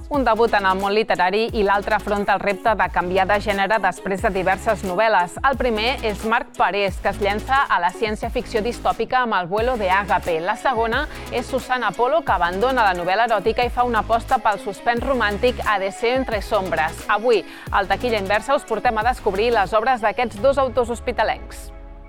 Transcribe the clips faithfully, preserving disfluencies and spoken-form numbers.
Un debut en el món literari i l'altre afronta el repte de canviar de gènere després de diverses novel·les. El primer és Marc Parés, que es llença a la ciència-ficció distòpica amb El vuelo de Ágape. La segona és Susana Polo, que abandona la novel·la eròtica i fa una aposta pel suspens romàntic a Deseo entre sombras. Avui, al Taquilla Inversa, us portem a descobrir les obres d'aquests dos autors hospitalencs.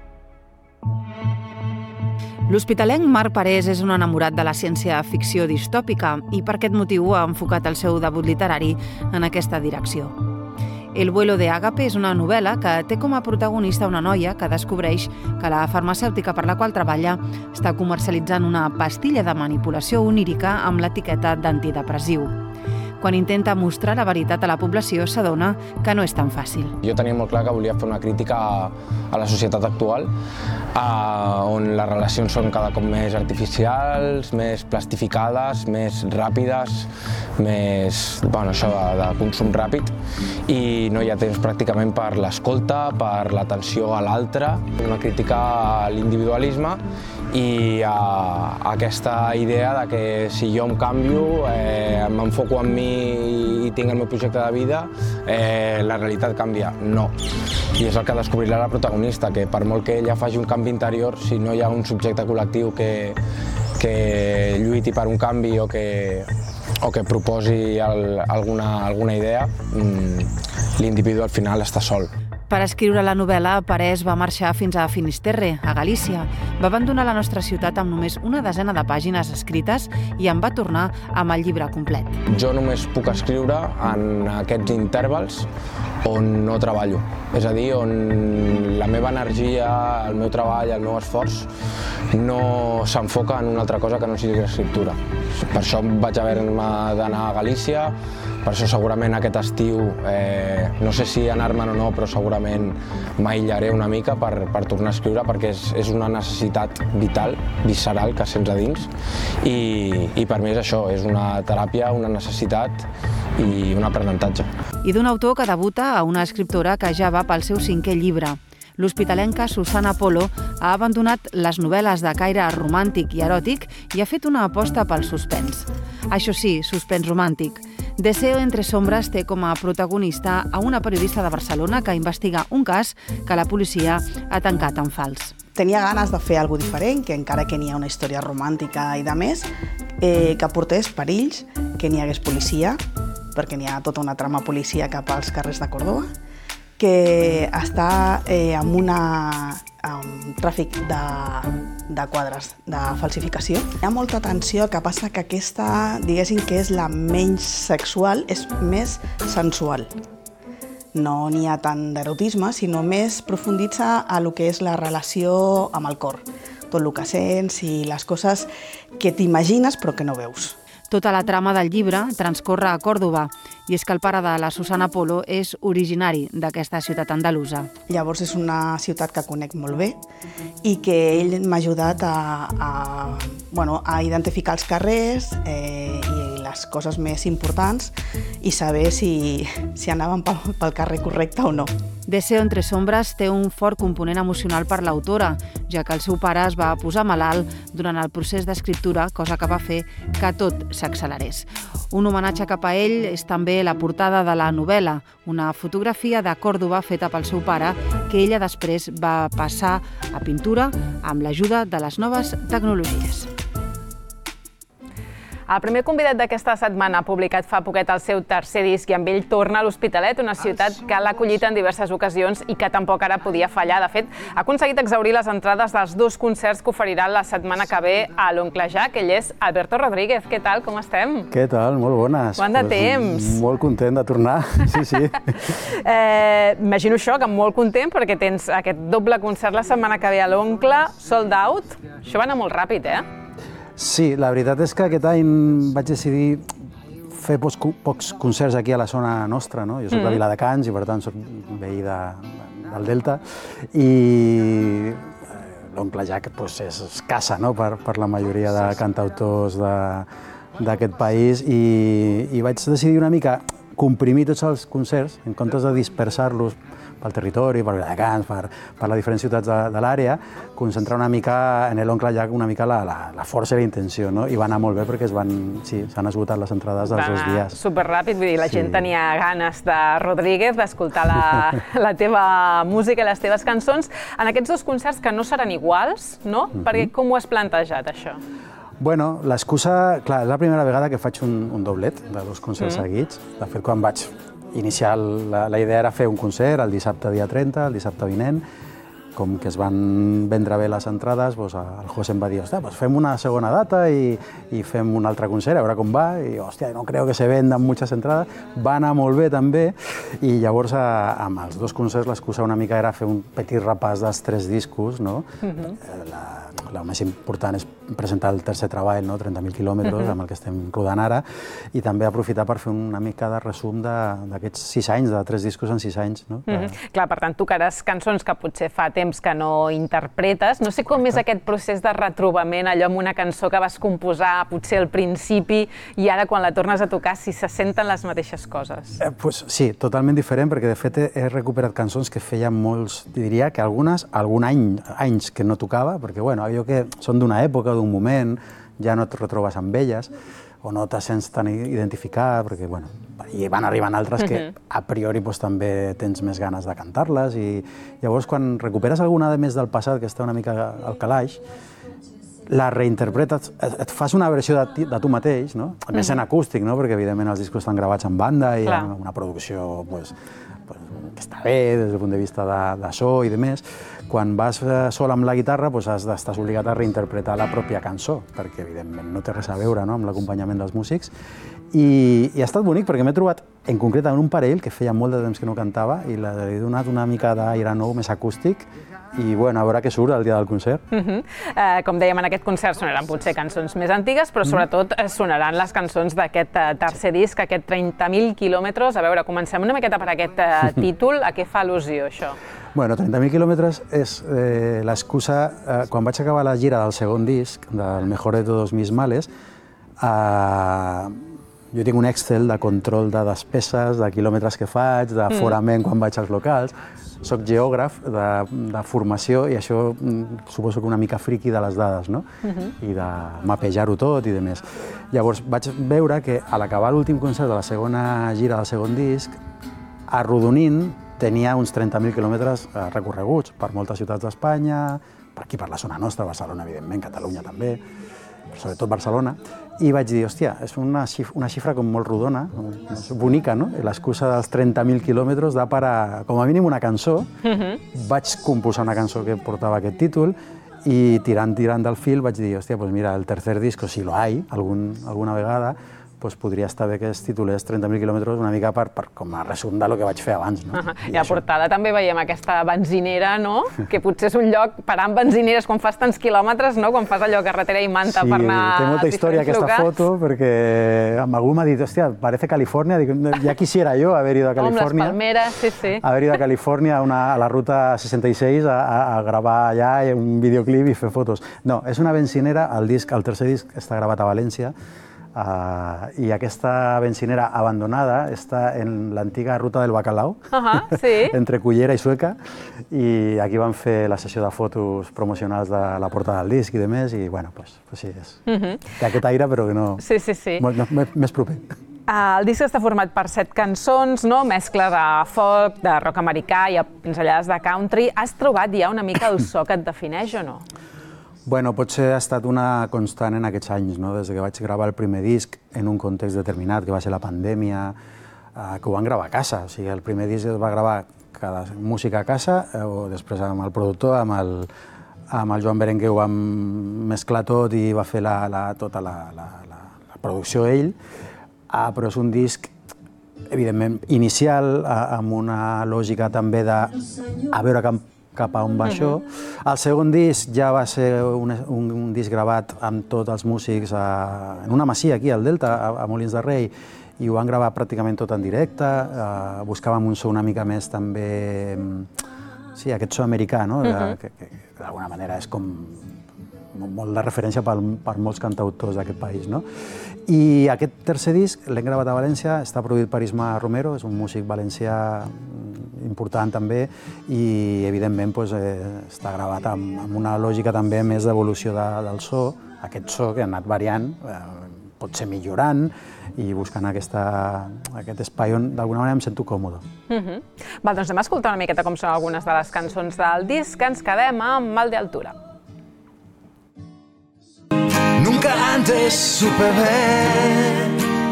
L'hospitalenc Marc Parés és un enamorat de la ciència-ficció distòpica i per aquest motiu ha enfocat el seu debut literari en aquesta direcció. El vuelo de Ágape és una novel·la que té com a protagonista una noia que descobreix que la farmacèutica per la qual treballa està comercialitzant una pastilla de manipulació onírica amb l'etiqueta d'antidepressiu. Quan intenta mostrar la veritat a la població, s'adona que no és tan fàcil. Jo tenia molt clar que volia fer una crítica a la societat actual, on les relacions són cada cop més artificials, més plastificades, més ràpides, més, bueno, això de consum ràpid, i no hi ha temps pràcticament per l'escolta, per l'atenció a l'altre, una crítica a l'individualisme i a aquesta idea de que si jo em canvio, eh, m'enfoco en mi i tinc el meu projecte de vida, eh, la realitat canvia. No. I és el que descobrirà la protagonista, que per molt que ella faci un canvi interior, si no hi ha un subjecte col·lectiu que, que lluiti per un canvi o que, o que proposi el, alguna, alguna idea, l'individu al final està sol. Per escriure la novel·la, Parés va marxar fins a Finisterre, a Galícia. Va abandonar la nostra ciutat amb només una desena de pàgines escrites i en va tornar amb el llibre complet. Jo només puc escriure en aquests intervals on no treballo. És a dir, on la meva energia, el meu treball, el meu esforç no s'enfoca en una altra cosa que no sigui l'escriptura. Per això vaig haver-me d'anar a Galícia, per això segurament aquest estiu, eh, no sé si anar-me'n o no, però segurament m'aïllaré una mica per, per tornar a escriure, perquè és, és una necessitat vital, visceral, que sents a dins, i, i per mi és això, és una teràpia, una necessitat i un aprenentatge. I d'un autor que debuta a una escriptora que ja va pel seu cinquè llibre. L'hospitalenca Susana Polo ha abandonat les novel·les de caire romàntic i eròtic i ha fet una aposta pel suspens. Això sí, suspens romàntic. Deseo entre sombras té com a protagonista a una periodista de Barcelona que investiga un cas que la policia ha tancat en fals. Tenia ganes de fer alguna cosa diferent, que encara que n'hi ha una història romàntica i de més, eh, que aportés perills, que n'hi hagués policia, perquè n'hi ha tota una trama policíaca pels carrers de Córdoba, que està eh, amb, una, amb un tràfic de, de quadres de falsificació. Hi ha molta tensió, que passa que aquesta, diguéssim que és la menys sexual, és més sensual. No n'hi ha tant d'erotisme, sinó més profunditza a lo que és la relació amb el cor. Tot el que sents i les coses que t'imagines però que no veus. Tota la trama del llibre transcorre a Còrdova, i és que el pare de la Susana Polo és originari d'aquesta ciutat andalusa. Llavors és una ciutat que conec molt bé i que ell m'ha ajudat a, a, bueno, a identificar els carrers eh, i les coses més importants i saber si, si anaven pel, pel carrer correcte o no. Deseo entre sombras té un fort component emocional per l'autora, ja que el seu pare es va posar malalt durant el procés d'escriptura, cosa que va fer que tot s'accelerés. Un homenatge cap a ell és també la portada de la novel·la, una fotografia de Còrdova feta pel seu pare, que ella després va passar a pintura amb l'ajuda de les noves tecnologies. El primer convidat d'aquesta setmana ha publicat fa poquet el seu tercer disc i amb ell torna a l'Hospitalet, una ciutat que l'ha acollit en diverses ocasions i que tampoc ara podia fallar. De fet, ha aconseguit exhaurir les entrades dels dos concerts que oferirà la setmana que ve a l'Oncle Jack. Ell és Alberto Rodríguez. Què tal? Com estem? Què tal? Molt bones. Quant de temps? Molt content de tornar, sí, sí. eh, Imagino això, que molt content, perquè tens aquest doble concert la setmana que ve a l'Oncle, sold out. Això va anar molt ràpid, eh? Sí, la veritat és que aquest any vaig decidir fer pocs, pocs concerts aquí a la zona nostra, no? Jo soc de Viladecans i per tant soc veí de, del Delta i l'Oncle Jack pues, és escassa, no? per, per la majoria de cantautors d'aquest país i, i vaig decidir una mica comprimir tots els concerts en comptes de dispersar-los pel territori, per Viladecans, per, per les diferents ciutats de, de l'àrea, concentrar una mica en l'Oncle Llach una mica la, la, la força i la intenció, no? I va anar molt bé perquè es van, sí, s'han esgotat les entrades dels dos dies. Superràpid, vull dir, la Sí. gent tenia ganes de Rodríguez, d'escoltar la, la teva música i les teves cançons. En aquests dos concerts que no seran iguals, no? Mm-hmm. Perquè com ho has plantejat, això? Bueno, l'excusa, clar, és la primera vegada que faig un, un doblet de dos concerts mm. seguits. De fet, quan vaig iniciar, la, la idea era fer un concert el dissabte dia trenta, el dissabte vinent. Com que es van vendre bé les entrades, doncs el José em va dir, hòstia, doncs fem una segona data i, i fem un altre concert, a veure com va. I, hòstia, no creo que se vendan muchas entradas. Va anar molt bé, també. I llavors, a, amb els dos concerts, l'excusa una mica era fer un petit repàs dels tres discos, no? Mm-hmm. la, la més important és presentar el tercer treball, no? trenta mil quilòmetres, mm-hmm. amb el que estem rodant ara, i també aprofitar per fer una mica de resum d'aquests sis anys, de tres discos en sis anys. No? Mm-hmm. Clar, per tant, tocaràs cançons que potser fa temps que no interpretes. No sé com és aquest procés de retrobament, allò amb una cançó que vas composar potser al principi i ara quan la tornes a tocar, si se senten les mateixes coses. Eh, pues, sí, totalment diferent, perquè de fet he, he recuperat cançons que feia molts, diria que algunes, algun any, anys que no tocava, perquè bueno, allò que són d'una època, d'un moment, ja no et retrobes amb elles, o no te sents tan identificat, perquè bueno, i van arribant altres que a priori doncs, també tens més ganes de cantar-les, i llavors quan recuperes alguna de més del passat que està una mica al calaix, la reinterpretes, et fas una versió de, de tu mateix, no? A més en acústic, no? Perquè evidentment els discos estan gravats en banda i Clar. amb una producció pues, pues, que està bé des del punt de vista de, de so i de més. Quan vas sol amb la guitarra pues, has d'estar obligat a reinterpretar la pròpia cançó, perquè evidentment no té res a veure, no? Amb l'acompanyament dels músics. I, i ha estat bonic perquè m'he trobat en concret en un parell que feia molt de temps que no cantava i l'he donat una mica d'aire nou, més acústic, i bueno, a veure què surt el dia del concert. Uh-huh. uh, com dèiem, en aquest concert sonaran potser cançons més antigues, però sobretot sonaran les cançons d'aquest uh, tercer disc, aquest trenta mil quilòmetres. A veure, comencem una miqueta per aquest uh, títol. A què fa al·lusió, això? Bueno, trenta mil quilòmetres és eh, l'excusa... Eh, quan vaig acabar la gira del segon disc, del Mejor de todos mis males, eh, jo tinc un Excel de control de despeses, de quilòmetres que faig, d'aforament mm. quan vaig als locals. Soc geògraf de, de formació i això suposo que una mica friqui de les dades, no? Uh-huh. I de mapejar-ho tot i de més. Llavors vaig veure que a l'acabar l'últim concert de la segona gira del segon disc, arrodonint tenia uns trenta mil quilòmetres recorreguts per moltes ciutats d'Espanya, per aquí per la zona nostra, Barcelona, evidentment, Catalunya també, però sobretot Barcelona, i vaig dir, hòstia, és una xifra, una xifra com molt rodona, bonica, no? L'excusa dels trenta mil quilòmetres da per a, com a mínim, una cançó. Uh-huh. Vaig composar una cançó que portava aquest títol i tirant, tirant del fil vaig dir, hòstia, pues mira, el tercer disco, si lo hay, algun, alguna vegada, pues podria estar bé que es titulés trenta mil quilòmetres una mica per, per, com a resum del que vaig fer abans. No? Uh-huh. I, I a la portada també veiem aquesta benzinera, no? Que potser és un lloc parant benzineres quan fas tants quilòmetres, no? Quan fas allò carretera i manta sí, per anar a té molta història aquesta locals. Foto, perquè algú m'ha dit, hòstia, parece Califòrnia, dic, ja quisiera jo haver ido a Califòrnia. Com les palmeres, sí, sí. Haver ido a Califòrnia, a, una, a la ruta seixanta-sis, a, a, a gravar allà un videoclip i fer fotos. No, és una benzinera, el, disc, el tercer disc està gravat a València, Uh, i aquesta benzinera abandonada està en l'antiga ruta del Bacalao, uh-huh, sí. entre Cullera i Sueca, i aquí van fer la sessió de fotos promocionals de la portada del disc i de més, i bueno, pues, pues sí, és. Uh-huh. Té aquest aire, però que no... Sí, sí, sí. Molt, més, més proper. El disc està format per set cançons, no? Mescla de folk, de rock americà i pinzellades de country. Has trobat ja una mica el so que et defineix o no? Bueno, potser ha estat una constant en aquests anys, no? Des que vaig gravar el primer disc en un context determinat, que va ser la pandèmia, eh, que ho van gravar a casa. O sigui, el primer disc es va gravar cada música a casa, eh, o després amb el productor, amb el, amb el Joan Berenguer ho vam mesclar tot i va fer la, la, tota la, la, la, la producció ell, ah, però és un disc evidentment inicial, eh, amb una lògica també de a veure cap cap a on va això. El segon disc ja va ser un, un, un disc gravat amb tots els músics a, en una masia aquí al Delta, a, a Molins de Rei, i ho van gravar pràcticament tot en directe. Uh, buscàvem un so una mica més també... Sí, aquest so americà, no? Uh-huh. que, que, que d'alguna manera és com molt de referència per, per molts cantautors d'aquest país, no? I aquest tercer disc l'hem gravat a València, està produït per Isma Romero, és un músic valencià important també, i evidentment doncs, eh, està gravat amb, amb una lògica també més d'evolució de, del so, aquest so que ha anat variant, eh, potser millorant i buscant aquesta, aquest espai on d'alguna manera em sento còmode. Uh-huh. Va, doncs anem a escoltar una miqueta com són algunes de les cançons del disc, que ens quedem amb Mal de Altura. Nunca antes supe ver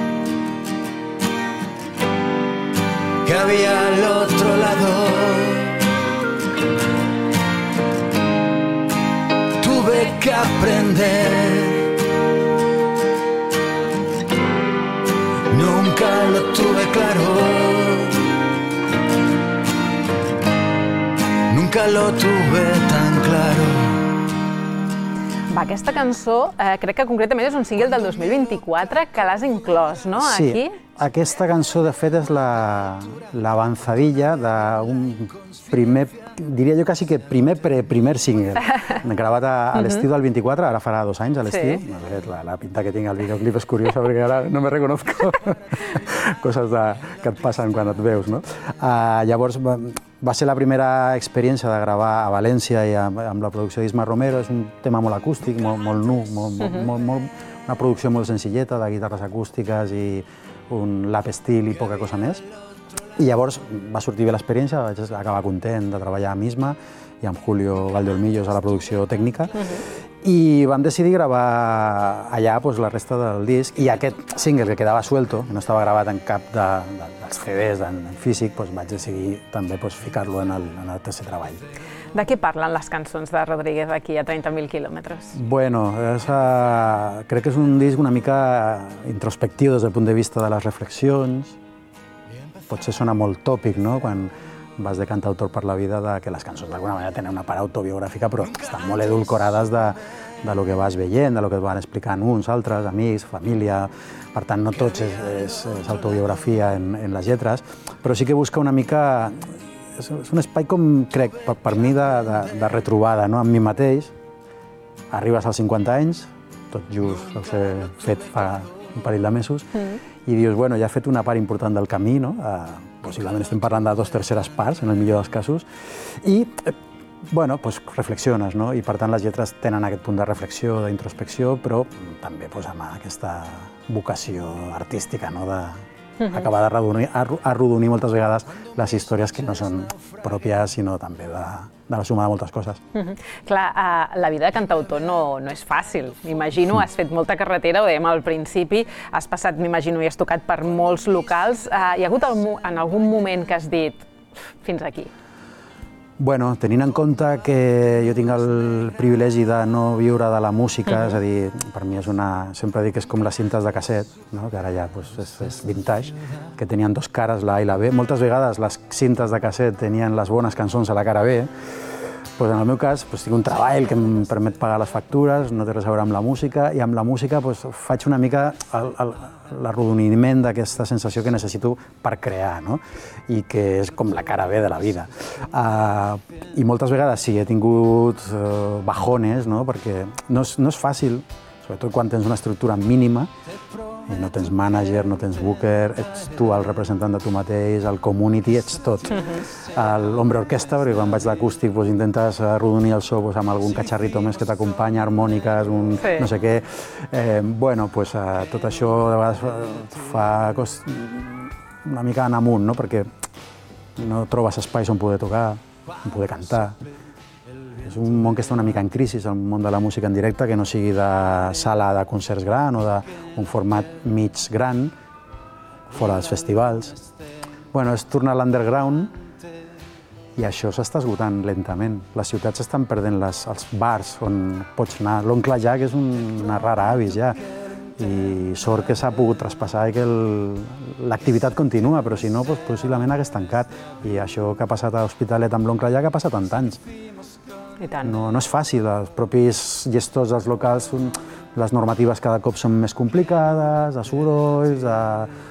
que había al otro lado. Tuve que aprender, nunca lo tuve claro, nunca lo tuve tan claro. Va, aquesta cançó eh, crec que concretament és un single del dos mil vint-i-quatre que l'has inclòs, no, sí, aquí? Aquesta cançó de fet és l'avançadilla d'un primer, diria jo quasi que primer primer single, gravat a, a l'estiu del vint-i-quatre, ara farà dos anys a l'estiu. Sí. La, la pinta que tinc al videoclip és curiosa perquè ara no me reconozco. Coses de, que et passen quan et veus, no? Uh, llavors, va, va ser la primera experiència de gravar a València i amb, amb la producció d'Isma Romero. És un tema molt acústic, molt, molt nu, molt, uh-huh. molt, molt, una producció molt senzilleta de guitarres acústiques i un lap estil i poca cosa més. I llavors va sortir bé l'experiència, vaig acabar content de treballar amb Isma i amb Julio Valdeolmillos a la producció tècnica. Uh-huh. I vam decidir gravar allà pues, la resta del disc, i aquest single que quedava suelto, que no estava gravat en cap de, de, dels C Ds en, en físic, pues, vaig decidir també pues, ficar-lo en, el, en el tercer treball. De què parlen les cançons de Rodríguez aquí a trenta mil quilòmetres? Bueno, és, uh, crec que és un disc una mica introspectiu des del punt de vista de les reflexions. Potser sona molt tòpic, no?, quan vas de cantautor per la vida, de que les cançons d'alguna manera tenen una part autobiogràfica, però estan molt edulcorades de, de lo que vas veient, de lo que et van explicant uns, altres, amics, família. Per tant, no tots és, és, és autobiografia en, en les lletres, però sí que busca una mica... És, és un espai, com crec, per, per mi, de, de, de retrobada, no?, amb mi mateix. Arribes als cinquanta anys, tot just el ser fet fa un parell de mesos, mm. i dius, bueno, ja he fet una part important del camí, no? Uh, possiblement estem parlant de dos terceres parts, en el millor dels casos, i, eh, bueno, pues, reflexiones, no? I per tant les lletres tenen aquest punt de reflexió, d'introspecció, però també pues, amb aquesta vocació artística, no? De uh-huh. acabar de arrodonir, arrodonir moltes vegades les històries que no són pròpies, sinó també de, de la suma de moltes coses. Uh-huh. Clar, uh, la vida de cantautor no, no és fàcil. M'imagino, has fet molta carretera, ho dèiem al principi, has passat, m'imagino, i has tocat per molts locals. Uh, hi ha hagut el, en algun moment que has dit fins aquí? Bueno, tenint en compte que jo tinc el privilegi de no viure de la música, uh-huh. és a dir, per mi és una... Sempre dic que és com les cintes de casset, no? Que ara ja pues, és, és vintage, que tenien dos cares, la A i la B. Moltes vegades les cintes de casset tenien les bones cançons a la cara B. Pues en el meu cas, pues, tinc un treball que em permet pagar les factures, no té res a veure amb la música, i amb la música pues, faig una mica l'arrodoniment d'aquesta sensació que necessito per crear, no? I que és com la cara B de la vida. Uh, I moltes vegades sí, he tingut uh, bajones, no? Perquè no és, no és fàcil, sobretot quan tens una estructura mínima, i no tens mànager, no tens booker, ets tu el representant de tu mateix, el community, ets tot. L'Hombre Orquestra, perquè quan vaig d'acústic doncs, intentes arrodonir el so doncs, amb algun catxarrito més que t'acompanya, harmòniques, un sí. no sé què. Eh, bueno, pues, eh, tot això de vegades fa cos... una mica en amunt, no? Perquè no trobes espais on poder tocar, on poder cantar. És un món que està una mica en crisi, el món de la música en directe, que no sigui de sala de concerts gran o d'un format mig gran, fora dels festivals. Bueno, és tornar a l'underground i això s'està esgotant lentament. Les ciutats estan perdent les, els bars on pots anar. L'Oncle Jack és un, una rara avis ja, i sort que s'ha pogut traspassar i que l'activitat continua, però si no, doncs, possiblement hagués tancat. I això que ha passat a Hospitalet amb l'Oncle Jack ha passat tant anys. I tant. No, no és fàcil, els propis gestors dels locals, les normatives cada cop són més complicades, de sorolls,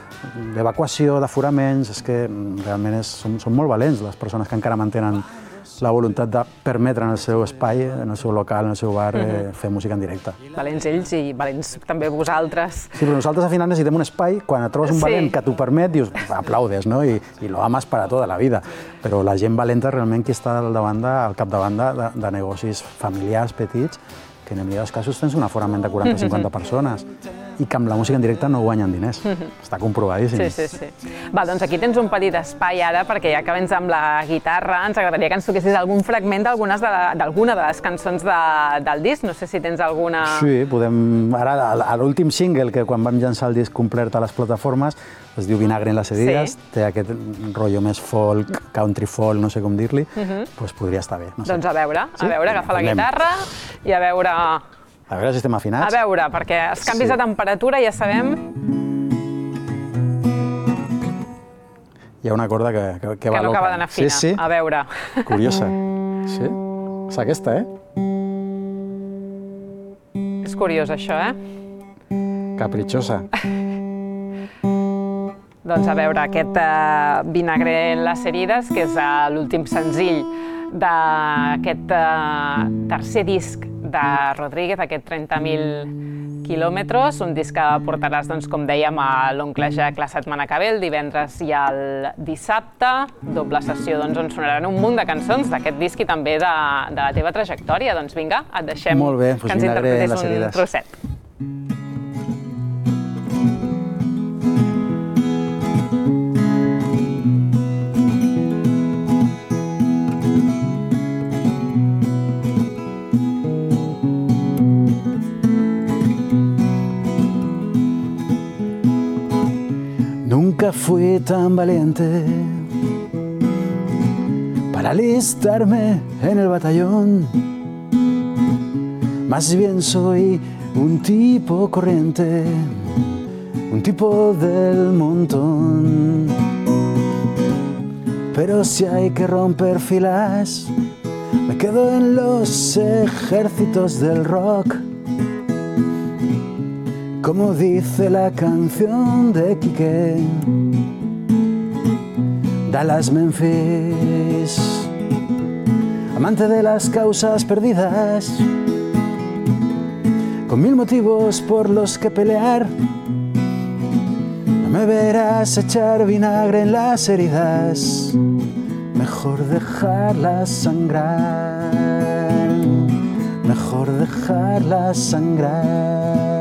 d'evacuació, d'aforaments, és que realment és, són, són molt valents les persones que encara mantenen la voluntat de permetre en el seu espai, en el seu local, en el seu bar, eh, fer música en directe. Valents ells i valents també vosaltres. Sí, però nosaltres al final necessitem un espai, quan et trobes un Sí. valent que t'ho permet, dius, aplaudes, no? I, i lo amas para toda la vida. Però la gent valenta realment qui està al davant, al capdavant de, de negocis familiars, petits, que en el millor dels casos tens un aforament de quaranta a cinquanta persones i que amb la música en directe no guanyen diners. Està comprovadíssim. Sí, sí, sí. Va, doncs aquí tens un petit espai ara, perquè ja que vens amb la guitarra, ens agradaria que ens toquessis algun fragment d'alguna de, d'alguna de les cançons de, del disc. No sé si tens alguna... Sí, podem... Ara, a l'últim single, que quan vam llançar el disc complet a les plataformes, es diu Vinagre en les herides, Sí. té aquest rotllo més folk, country folk, no sé com dir-li, doncs podria estar bé. No sé. Doncs a veure, a Sí? veure, agafa la Anem. guitarra i a veure... A veure si estem A afinats. veure, perquè els canvis Sí. de temperatura ja sabem... Hi ha una corda que, que, que va que no loca. acaba d'anar fina. Sí, sí. A veure... Curiosa. Sí? És aquesta, eh? És curiós, això, eh? Capritxosa. Doncs a veure, aquest uh, Vinagre en les herides, que és uh, l'últim senzill d'aquest uh, tercer disc de Rodríguez, aquest trenta mil quilòmetres, un disc que portaràs, doncs, com dèiem, a l'Oncle Jack la setmana que ve, el divendres i el dissabte, doble sessió doncs, on sonaran un munt de cançons d'aquest disc i també de, de la teva trajectòria. Doncs vinga, et deixem Molt bé, doncs que ens Vinagre en les interpretis un herides. trosset. Nunca fui tan valiente para alistarme en el batallón. Más bien soy un tipo corriente, un tipo del montón. Pero si hay que romper filas, me quedo en los ejércitos del rock. Como dice la canción de Quique, Dallas Memphis, amante de las causas perdidas, con mil motivos por los que pelear. No me verás echar vinagre en las heridas, mejor dejarlas sangrar, mejor dejarlas sangrar.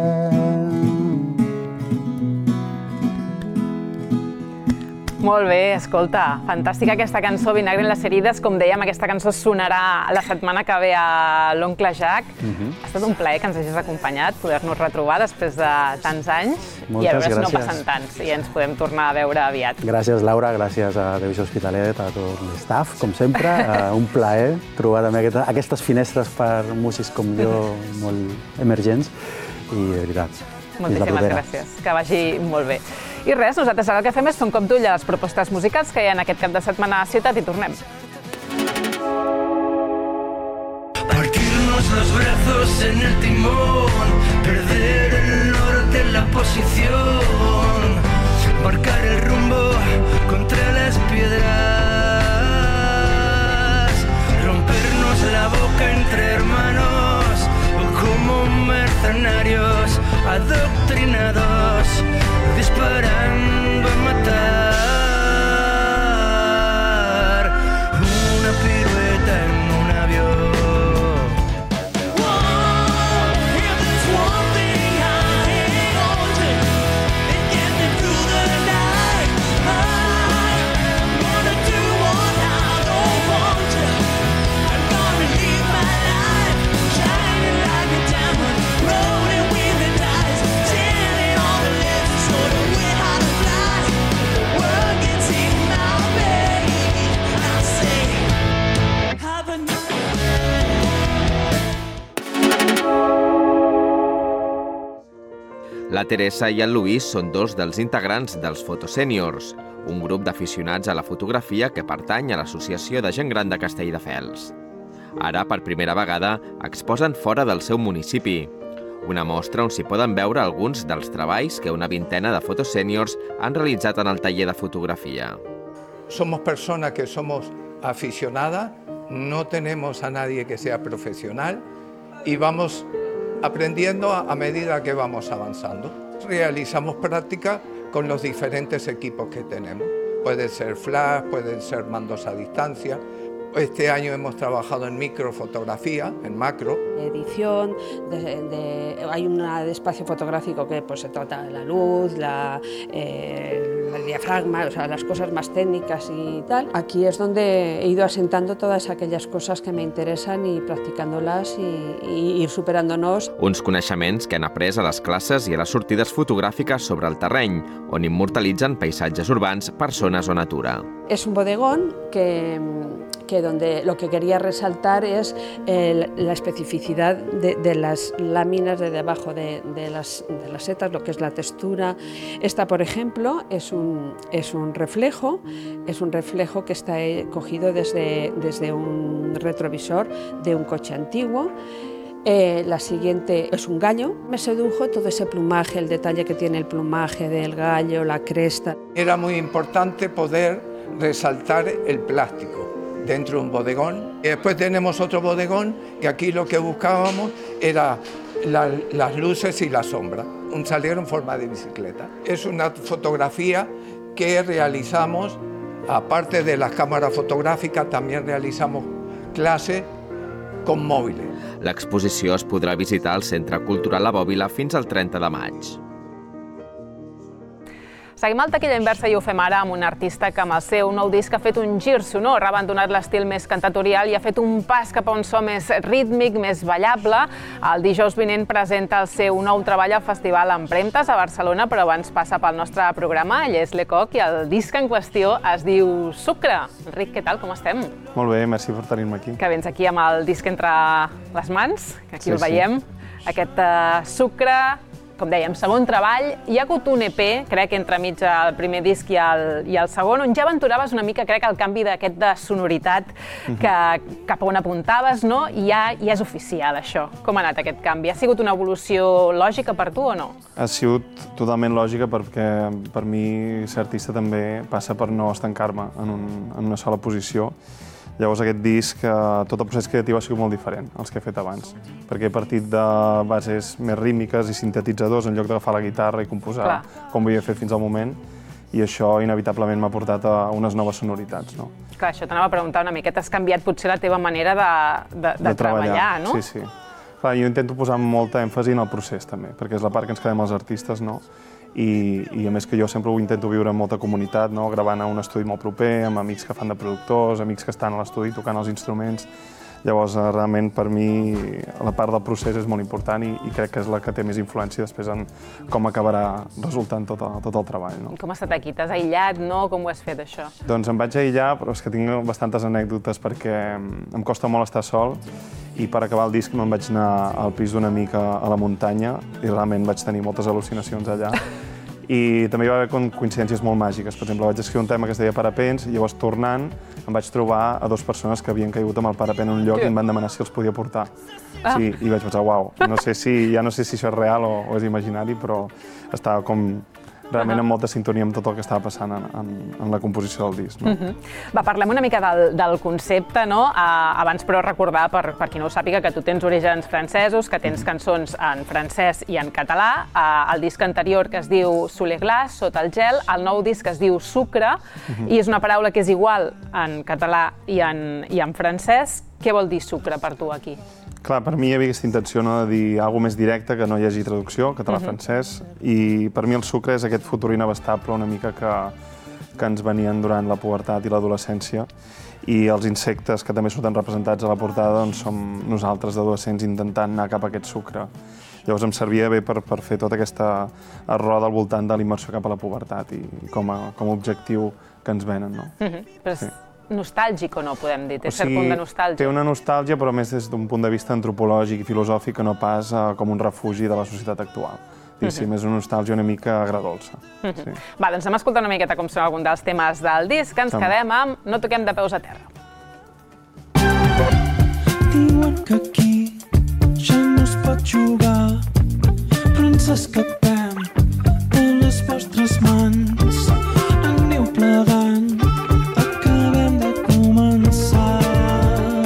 Molt bé, escolta, fantàstica aquesta cançó, Vinagre en les herides. Com dèiem, aquesta cançó sonarà la setmana que ve a l'Oncle Jack. Ha estat un plaer que ens hagis acompanyat, poder-nos retrobar després de tants anys Moltes i a veure si no gràcies. passen tants i ens podem tornar a veure aviat. Gràcies, Laura, gràcies a Televisió Hospitalet, a tot l'estaf, com sempre. Uh, un plaer trobar també aquesta, aquestes finestres per músics com jo, molt emergents, i de veritat, fins la Moltíssimes propera. gràcies, que vagi molt bé. I res, nosaltres ara el que fem és fer un cop d'ull a les propostes musicals que hi ha en aquest cap de setmana a Ciutat i tornem. Partirnos los brazos en el timón, perder el norte en la posición, marcar el rumbo contra las piedras, rompernos la boca entre hermanos, como mercenarios adoctrinados, disparando a matar, una pirueta en un avión. La Teresa i el Luis són dos dels integrants dels Fotosèniors, un grup d'aficionats a la fotografia que pertany a l'Associació de Gent Gran de Castelldefels. Ara, per primera vegada, exposen fora del seu municipi. Una mostra on s'hi poden veure alguns dels treballs que una vintena de fotosèniors han realitzat en el taller de fotografia. Somos personas que somos aficionadas no tenemos a nadie que sea profesional y vamos aprendiendo a medida que vamos avanzando. Realizamos prácticas con los diferentes equipos que tenemos. Puede ser flash, pueden ser mandos a distancia. Este año hemos trabajado en microfotografía, en macro. Edición, de, de, hay un espacio fotográfico que pues, se trata de la luz, la, eh, el diafragma, o sea, las cosas más técnicas y tal. Aquí es donde he ido asentando todas aquelles coses que me interessen i practicant-les i, i ir superant-nos. Uns coneixements que han après a les classes i a les sortides fotogràfiques sobre el terreny, on immortalitzen paisatges urbans, persones o natura. Es un bodegón que, que donde lo que quería resaltar es el, la especificidad de, de las láminas de debajo de, de, las, de las setas, lo que es la textura. Esta, por ejemplo, es un, es un reflejo, es un reflejo que está cogido desde, desde un retrovisor de un coche antiguo. Eh, la siguiente es un gallo. Me sedujo todo ese plumaje, el detalle que tiene el plumaje del gallo, la cresta. Era muy importante poder resaltar el plástico dentro de un bodegón. Y después tenemos otro bodegón que aquí lo que buscábamos era la, las luces y la sombra. Un salero en forma de bicicleta. Es una fotografía que realizamos, aparte de las cámaras fotográficas, también realizamos clases con mòbils. L'exposició es podrà visitar al Centre Cultural La Bòbila fins al trenta de maig. Seguim al Taquilla Inversa i ho fem ara amb un artista que amb el seu nou disc ha fet un gir sonor, ha abandonat l'estil més cantatorial i ha fet un pas cap a un so més rítmic, més ballable. El dijous vinent presenta el seu nou treball al Festival Empremtes a Barcelona, però abans passa pel nostre programa. Ell és Lecoq i el disc en qüestió es diu Sucre. Enric, què tal? Com estem? Molt bé, merci per tenir-me aquí. Que vens aquí amb el disc entre les mans, que aquí sí, el veiem. Sí. Aquest uh, Sucre, com dèiem, segon treball. Hi ha hagut un E P, crec, entremig el primer disc i el, i el segon, on ja aventuraves una mica, crec, el canvi d'aquest de sonoritat que, cap a on apuntaves, no? I ja, ja és oficial, això. Com ha anat aquest canvi? Ha sigut una evolució lògica per tu o no? Ha sigut totalment lògica perquè per mi ser artista també passa per no estancar-me en, un, en una sola posició. Llavors aquest disc, tot el procés creatiu ha sigut molt diferent als que he fet abans, perquè he partit de bases més rítmiques i sintetitzadors en lloc d'agafar la guitarra i composar Clar. com havia fet fins al moment, i això inevitablement m'ha portat a unes noves sonoritats. No? Clar, això t'anava a preguntar una miqueta, has canviat potser la teva manera de, de, de, de treballar, treballar, no? Sí, sí. Clar, jo intento posar molta èmfasi en el procés també, perquè és la part que ens quedem els artistes, no? I, i a més que jo sempre ho intento viure en molta comunitat, no? Gravant a un estudi molt proper, amb amics que fan de productors, amics que estan a l'estudi tocant els instruments. Llavors, realment, per mi, la part del procés és molt important i, i crec que és la que té més influència després en com acabarà resultant tot el, tot el treball. No? Com ha estat aquí? T'has aïllat, no? Com ho has fet, això? Doncs em vaig aïllar, però és que tinc bastantes anècdotes perquè em costa molt estar sol i per acabar el disc me'n vaig anar al pis d'un amic a la muntanya i realment vaig tenir moltes al·lucinacions allà. I també hi va haver coincidències molt màgiques. Per exemple, vaig escriure un tema que es deia Parapents i llavors tornant em vaig trobar a dues persones que havien caigut amb el parapent en un lloc i em van demanar si els podia portar. Ah. Sí, i vaig pensar, uau, no sé si, ja no sé si això és real o, o és imaginari, però estava com realment amb molta sintonia amb tot el que estava passant en, en, en la composició del disc. No? Uh -huh. Va, parlem una mica del, del concepte, no? Uh, abans, però, recordar, per, per qui no ho sàpiga, que tu tens orígens francesos, que tens cançons en francès i en català. Uh, el disc anterior, que es diu Sous les glaces, Sota el gel, el nou disc es diu Sucre, uh -huh. i és una paraula que és igual en català i en, i en francès. Què vol dir sucre per tu aquí? Clar, per mi hi havia aquesta intenció no, de dir alguna més directa, que no hi hagi traducció, català-francès, uh -huh. i per mi el sucre és aquest futur inabastable una mica que, que ens venien durant la pubertat i l'adolescència, i els insectes que també surten representats a la portada doncs, som nosaltres d'adolescents intentant anar cap a aquest sucre. Llavors em servia bé per, per fer tota aquesta roda al voltant de l'immersió cap a la pubertat i com a, com a objectiu que ens venen. No? Uh -huh. Però sí. Nostàlgic o no, podem dir? Té o sigui, cert punt de nostàlgia? Té una nostàlgia, però més des d'un punt de vista antropològic i filosòfic que no pas uh, com un refugi de la societat actual. Uh -huh. Sí, és una nostàlgia una mica agradolça. Uh -huh. sí. Va, doncs anem a escoltar una miqueta com són algun dels temes del disc, que ens Som. quedem amb No toquem de peus a terra. Diuen que aquí ja no es pot jugar, però ens escapem de les vostres mans. Aneu plegant, acabem de començar.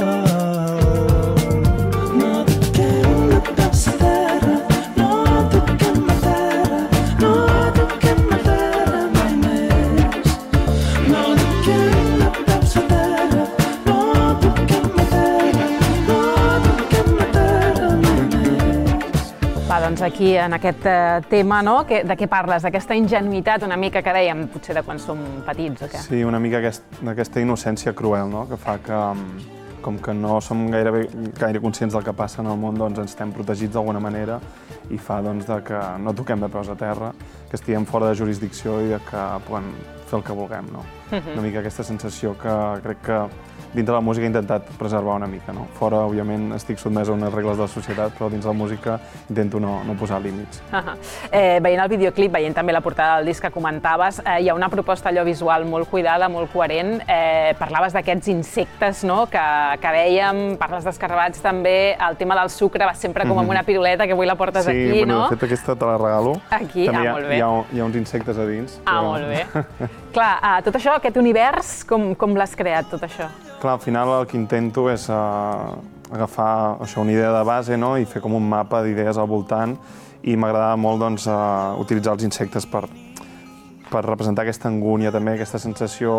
doncs, aquí en aquest eh, tema, no? Que, de què parles? D'aquesta ingenuïtat una mica que dèiem, potser de quan som petits o què? Sí, una mica d'aquesta innocència cruel, no? Que fa que, com que no som gairebé, gaire conscients del que passa en el món, doncs ens estem protegits d'alguna manera i fa doncs, de que no toquem de peus a terra, que estiguem fora de jurisdicció i de que podem fer el que vulguem. No? Uh-huh. Una mica aquesta sensació que crec que dintre la música he intentat preservar una mica. No? Fora, òbviament, estic sotmès a unes regles de la societat, però dins la música intento no, no posar límits. Uh-huh. eh, veient el videoclip, veient també la portada del disc que comentaves, eh, hi ha una proposta allò visual molt cuidada, molt coherent. Eh, parlaves d'aquests insectes, no? que, que dèiem, parles d'escarabats també, el tema del sucre va sempre com amb una piruleta, que avui la portes sí, aquí, bueno, no? Sí, de fet aquesta te la regalo. Aquí, també ah, hi ha, molt bé. Hi ha, hi ha uns insectes a dins. Ah, però... molt bé. Clar, uh, tot això, aquest univers, com, com l'has creat, tot això? Clar, al final el que intento és uh, agafar això, una idea de base, no? I fer com un mapa d'idees al voltant, i m'agradava molt doncs, uh, utilitzar els insectes per, per representar aquesta angúnia, també aquesta sensació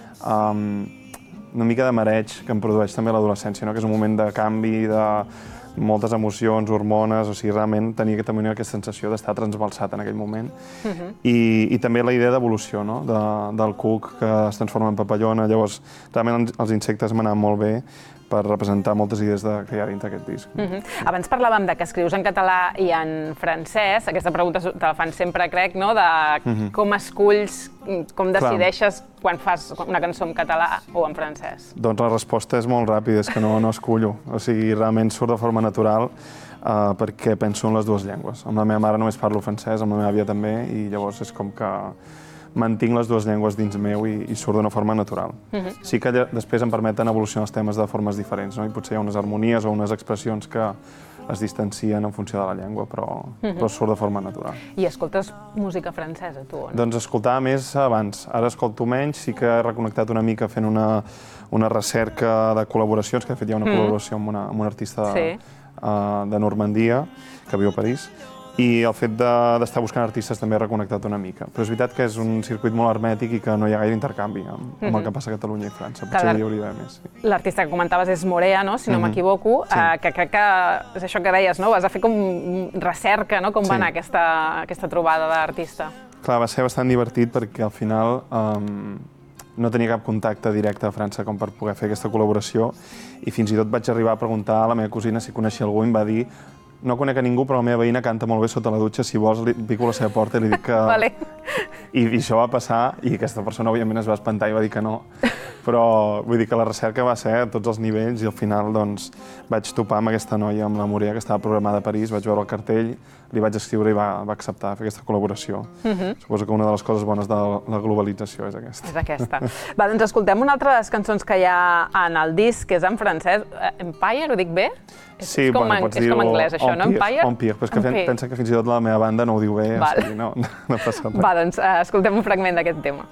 um, una mica de mareig que em produeix també l'adolescència, no? Que és un moment de canvi, de moltes emocions, hormones, o sigui, realment tenia que tenir aquesta sensació d'estar transbalsat en aquell moment. Uh-huh. I, I també la idea d'evolució, no? De, del cuc que es transforma en papallona. Llavors, realment els insectes m'han anat molt bé per representar moltes idees de, que hi ha dintre aquest disc. Uh-huh. Abans parlàvem de que escrius en català i en francès. Aquesta pregunta te la fan sempre, crec, no? De uh-huh. com esculls, com decideixes Clar. quan fas una cançó en català o en francès? Doncs la resposta és molt ràpida, és que no, no escullo. O sigui, realment surt de forma natural uh, perquè penso en les dues llengües. Amb la meva mare només parlo francès, amb la meva àvia també, i llavors és com que mantinc les dues llengües dins meu i, i surt d'una forma natural. Uh-huh. Sí que després em permeten evolucionar els temes de formes diferents, no? I potser hi ha unes harmonies o unes expressions que es distancien en funció de la llengua, però, uh-huh. però surt de forma natural. I escoltes música francesa, tu, o no? Doncs escoltava més abans. Ara escolto menys, sí que he reconnectat una mica fent una, una recerca de col·laboracions, que de fet hi ha una mm. col·laboració amb, una, amb un artista de, sí. uh, de Normandia, que viu a París, i el fet d'estar de, buscant artistes també ha reconnectat una mica. Però és veritat que és un circuit molt hermètic i que no hi ha gaire intercanvi amb, amb mm-hmm. el que passa a Catalunya i França. Potser hi hauria d'haver més. Sí. L'artista que comentaves és Morea, no? Si no mm-hmm. m'equivoco, sí. eh, que crec que és això que deies, no? Vas a fer com recerca, no? Com sí. va anar aquesta, aquesta trobada d'artista? Clar, va ser bastant divertit perquè al final um, no tenia cap contacte directe a França com per poder fer aquesta col·laboració, i fins i tot vaig arribar a preguntar a la meva cosina si coneixia algú, i em va dir: no conec a ningú, però la meva veïna canta molt bé sota la dutxa, si vols li pico a la seva porta i li dic que... Vale. I, I això va passar, i aquesta persona òbviament es va espantar i va dir que no. Però vull dir que la recerca va ser a tots els nivells, i al final doncs, vaig topar amb aquesta noia, amb la Morea, que estava programada a París, vaig veure el cartell, li vaig escriure i va, va acceptar fer aquesta col·laboració. Uh-huh. Suposo que una de les coses bones de la globalització és aquesta. És aquesta. Va, doncs escoltem una altra de les cançons que hi ha en el disc, que és en francès. Empire, ho dic bé? Sí, és com, bueno, pots dir-ho és com anglès, això, no? Empire? Empire, però és que Empire. Pensa que fins i tot la meva banda no ho diu bé, vale. O sigui, no, no passa res. Va, doncs uh, escoltem un fragment d'aquest tema.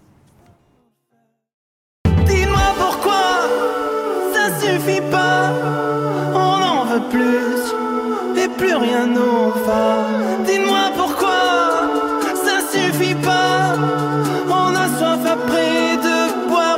Dis-moi pourquoi ça suffit pas, on en veut plus et plus rien nous va. Dis-moi pourquoi ça suffit pas, on a soif après de boire.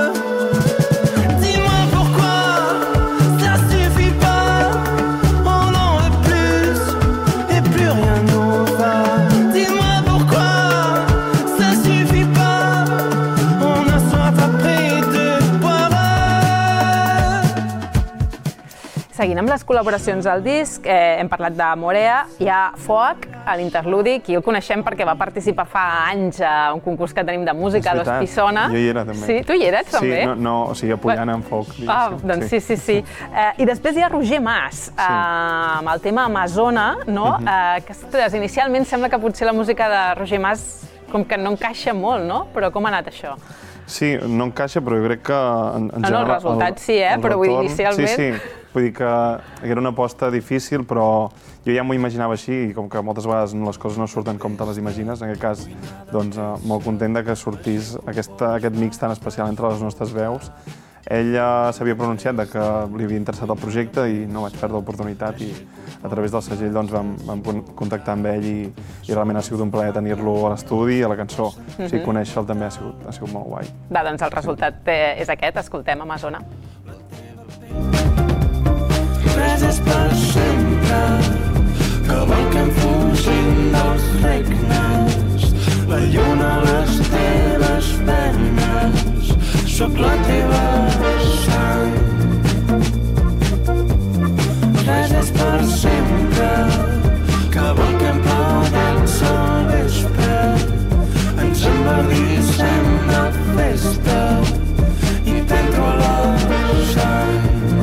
Seguint amb les col·laboracions al disc, eh, hem parlat de Morea, hi ha Foc, a l'Interludi, qui el coneixem perquè va participar fa anys a un concurs que tenim de música, a l'Hospissona. Jo hi era, també. Sí, tu hi eres, també? Sí, no, no o sigui, apoyant en Foc. Ah, doncs sí, sí, sí. Eh, I després hi ha Roger Mas, eh, sí. amb el tema Amazona, no? Uh-huh. eh, que, ostres, inicialment sembla que potser la música de Roger Mas com que no encaixa molt, no? Però com ha anat això? Sí, no encaixa, però jo crec que en, en no, general... No, el resultat sí, eh? Però vull dir, inicialment... Sí, sí. Vull dir que era una aposta difícil, però jo ja m'ho imaginava així, i com que moltes vegades les coses no surten com te les imagines, en aquest cas, doncs, molt content de que sortís aquesta, aquest mix tan especial entre les nostres veus. Ell ja s'havia pronunciat de que li havia interessat el projecte i no vaig perdre l'oportunitat, i a través del segell doncs, vam, vam contactar amb ell, i, i realment ha sigut un plaer tenir-lo a l'estudi i a la cançó. Mm-hmm. O sigui, conèixer-lo també ha sigut, ha sigut molt guai. Va, doncs el resultat és aquest, escoltem Amazona. Res és per sempre, que vol que regnes, la lluna a les teves penes, sóc la teva sang. Res és per sempre, que vol que em plorats al vespre, ens enverdissem de festa i t'entro a la sang.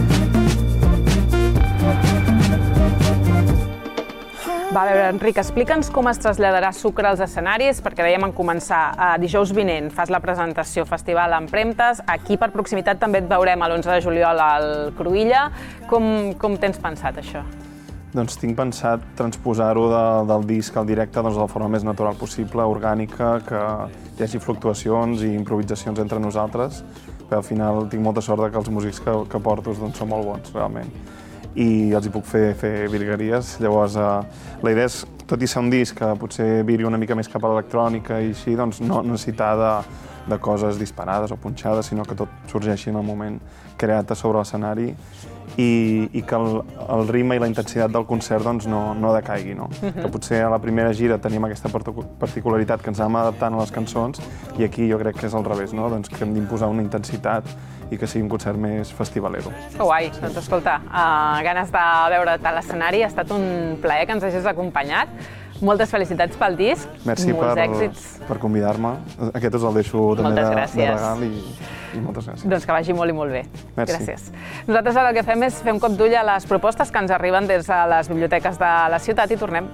Va, a veure, Enric, explica'ns com es traslladarà Sucre als escenaris, perquè dèiem en començar, a dijous vinent fas la presentació Festival Empremtes, aquí per proximitat també et veurem l'onze de juliol al Cruïlla. Com, com tens pensat això? Doncs tinc pensat transposar-ho de, del disc al directe doncs, de la forma més natural possible, orgànica, que hi hagi fluctuacions i improvisacions entre nosaltres, perquè al final tinc molta sort que els músics que, que porto doncs, són molt bons, realment. I els hi puc fer, fer virgueries. Llavors, eh, la idea és, tot i ser un disc que potser viri una mica més cap a l'electrònica i així, doncs no necessitar de, de coses disparades o punxades, sinó que tot sorgeixi en el moment creat sobre l'escenari i, i que el, el ritme i la intensitat del concert doncs, no, no decaigui. No? Uh-huh. Que potser a la primera gira teníem aquesta particularitat que ens anàvem adaptant a les cançons i aquí jo crec que és al revés, no? Doncs que hem d'imposar una intensitat i que sigui un concert més festivalero. Que guai, doncs escolta, uh, ganes de veure't a l'escenari, ha estat un plaer que ens hagis acompanyat. Moltes felicitats pel disc, Merci molts per, èxits. per convidar-me. Aquest us el deixo també de, de regal i, i moltes gràcies. Doncs que vagi molt i molt bé. Merci. Gràcies. Nosaltres ara el que fem és fer un cop d'ull a les propostes que ens arriben des de les biblioteques de la ciutat i tornem.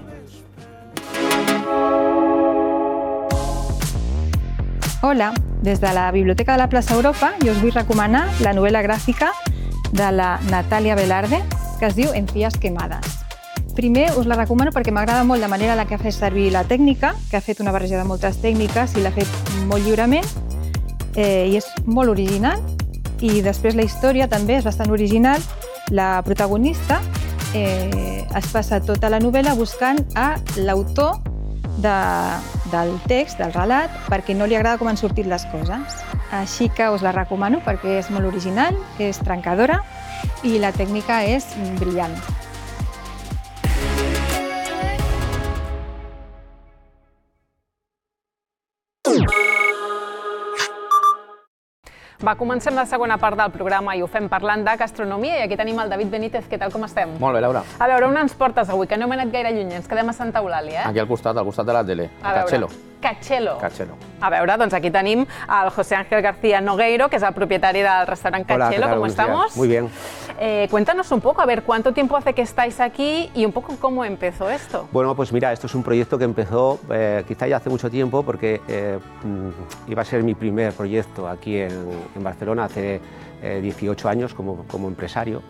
Hola, des de la Biblioteca de la Plaça Europa jo us vull recomanar la novel·la gràfica de la Natàlia Velarde que es diu Encías quemades. Primer us la recomano perquè m'agrada molt la manera en la que ha fet servir la tècnica, que ha fet una barreja de moltes tècniques i l'ha fet molt lliurement eh, i és molt original. I després la història també és bastant original. La protagonista eh, es passa tota la novel·la buscant a l'autor de, del text, del relat, perquè no li agrada com han sortit les coses. Així que us la recomano perquè és molt original, és trencadora i la tècnica és brillant. Va, comencem la segona part del programa i ho fem parlant de gastronomia i aquí tenim el David Benítez. Què tal, com estem? Molt bé, Laura. A veure, on ens portes avui? Que no hem anat gaire lluny, ens quedem a Santa Eulàlia, eh? Aquí al costat, al costat de la tele, a Cachelo. Cachelo. Cachelo. A veure, doncs aquí tenim al José Ángel García Nogueiro, que es el propietario del restaurante Cachelo. Hola, ¿qué tal? ¿Cómo Buenos estamos? días. Muy bien. Eh, cuéntanos un poco, a ver, ¿cuánto tiempo hace que estáis aquí y un poco cómo empezó esto? Bueno, pues mira, esto es un proyecto que empezó eh, quizá ya hace mucho tiempo porque eh, iba a ser mi primer proyecto aquí en, en Barcelona hace eh, dieciocho años como, como empresario.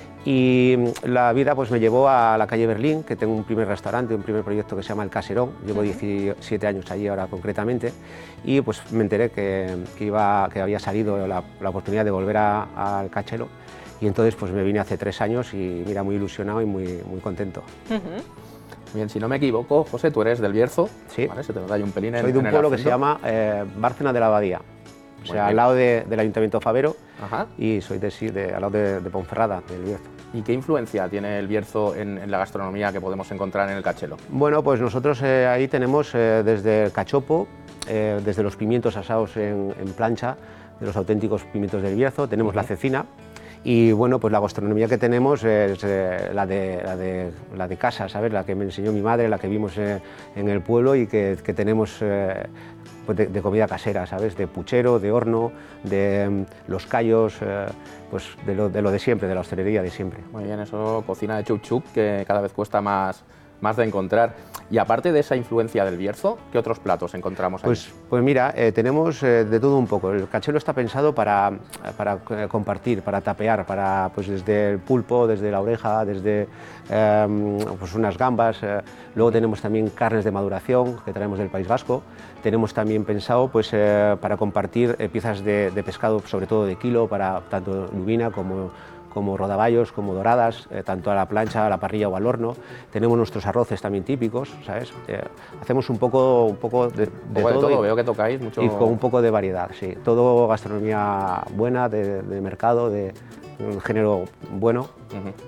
Y la vida pues, me llevó a la calle Berlín, que tengo un primer restaurante, un primer proyecto que se llama El Caserón. Llevo diecisiete años allí ahora concretamente y pues, me enteré que, que, iba, que había salido la, la oportunidad de volver al Cachelo y entonces pues, me vine hace tres años y mira, muy ilusionado y muy, muy contento. Uh-huh. Bien, si no me equivoco, José, tú eres del Bierzo. Sí. ¿Vale? Se te nota ahí un pelín en, Soy de un en pueblo el que se llama eh, Bárcena de la Abadía. O sea, al lado de, del Ayuntamiento de Fabero. Ajá. Y soy de, sí, de, al lado de, de Ponferrada, del Bierzo. ¿Y qué influencia tiene el Bierzo en, en la gastronomía que podemos encontrar en el Cachelo? Bueno, pues nosotros eh, ahí tenemos eh, desde el cachopo, eh, desde los pimientos asados en, en plancha, de los auténticos pimientos del Bierzo, tenemos uh-huh. la cecina y bueno, pues la gastronomía que tenemos es eh, la, de, la, de, la de casa, ¿sabes? La que me enseñó mi madre, la que vimos eh, en el pueblo y que, que tenemos eh, pues de, de comida casera, ¿sabes? De puchero, de horno, de um, los callos, eh, pues de lo, de lo de siempre, de la hostelería de siempre. Muy bien, eso, cocina de chup chup, que cada vez cuesta más, más de encontrar. Y aparte de esa influencia del Bierzo, ¿qué otros platos encontramos ahí? Pues, pues mira, eh, tenemos eh, de todo un poco. El Cachelo está pensado para, para eh, compartir, para tapear, para, pues desde el pulpo, desde la oreja, desde eh, pues unas gambas. Eh, luego tenemos también carnes de maduración que traemos del País Vasco. Tenemos también pensado pues, eh, para compartir eh, piezas de, de pescado, sobre todo de kilo, para tanto lubina como como rodaballos, como doradas, eh, tanto a la plancha, a la parrilla o al horno. Tenemos nuestros arroces también típicos, ¿sabes? Eh, hacemos un poco, un poco de, de, un poco todo, de todo. Y, veo que tocáis mucho. Y con un poco de variedad, sí. Todo gastronomía buena, de, de mercado, de un género bueno. Uh-huh.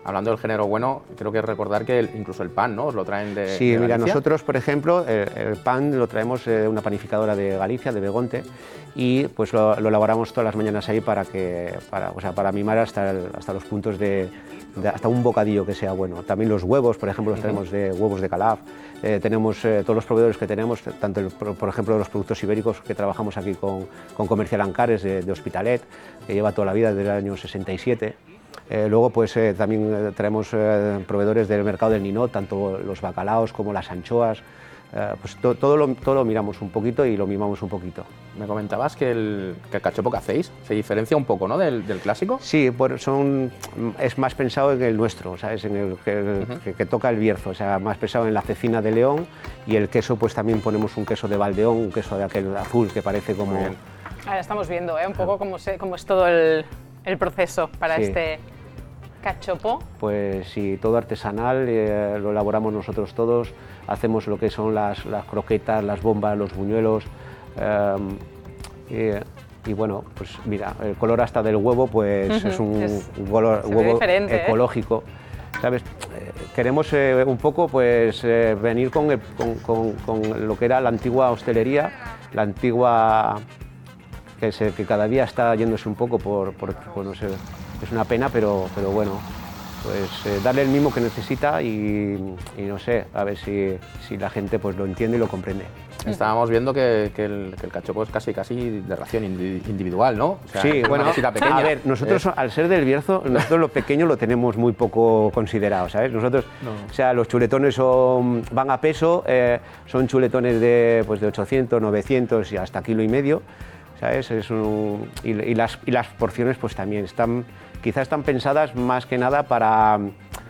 hablando del género bueno, creo que recordar que el, incluso el pan, ¿no? Os lo traen de Sí, de mira, Galicia. nosotros, por ejemplo, el, el pan lo traemos de una panificadora de Galicia, de Begonte, y pues lo, lo elaboramos todas las mañanas ahí para que, para, o sea, para mimar hasta, el, hasta los puntos de, de, hasta un bocadillo que sea bueno. También los huevos, por ejemplo, los tenemos de huevos de Calaf. Eh, tenemos eh, todos los proveedores que tenemos, tanto el, por, por ejemplo los productos ibéricos que trabajamos aquí con, con Comercial Ancares de, de Hospitalet, que lleva toda la vida desde el año sesenta y siete. Eh, luego pues eh, también eh, traemos eh, proveedores del mercado del Ninot, tanto los bacalaos como las anchoas. Eh, pues to, todo, lo, todo lo miramos un poquito y lo mimamos un poquito. Me comentabas que el, que el cachopo que hacéis se diferencia un poco, ¿no?, del, del clásico. Sí, pues son, es más pensado en el nuestro, ¿sabes? En el, que, el uh-huh. que, que toca el Bierzo, o sea, más pensado en la cecina de León, y el queso pues también ponemos un queso de Valdeón, un queso de aquel azul que parece como... Ahora estamos viendo ¿eh? un poco cómo, se, cómo es todo el, el proceso para sí. este cachopo. Pues sí, todo artesanal, eh, lo elaboramos nosotros todos, hacemos lo que son las, las croquetas, las bombas, los buñuelos, eh, y, y bueno, pues mira, el color hasta del huevo pues uh-huh. es un, es, un color, huevo ecológico, ¿eh? ¿Sabes? Eh, queremos eh, un poco pues eh, venir con, el, con, con, con lo que era la antigua hostelería, la antigua que, se, que cada día está yéndose un poco por, por, por no sé, es una pena, pero, pero bueno, pues eh, darle el mimo que necesita y, y no sé, a ver si, si la gente pues lo entiende y lo comprende. Estábamos viendo que, que, el, que el cachopo es casi casi de ración individual, ¿no? O sea, sí, bueno, pequeña. A ver, nosotros eh. al ser del Bierzo, nosotros lo pequeño lo tenemos muy poco considerado, ¿sabes? Nosotros, no. o sea, los chuletones son, van a peso, eh, son chuletones de, pues de ochocientos, novecientos y hasta kilo y medio, ¿sabes? Es un, y, y, las, y las porciones pues también están, quizás están pensadas más que nada para,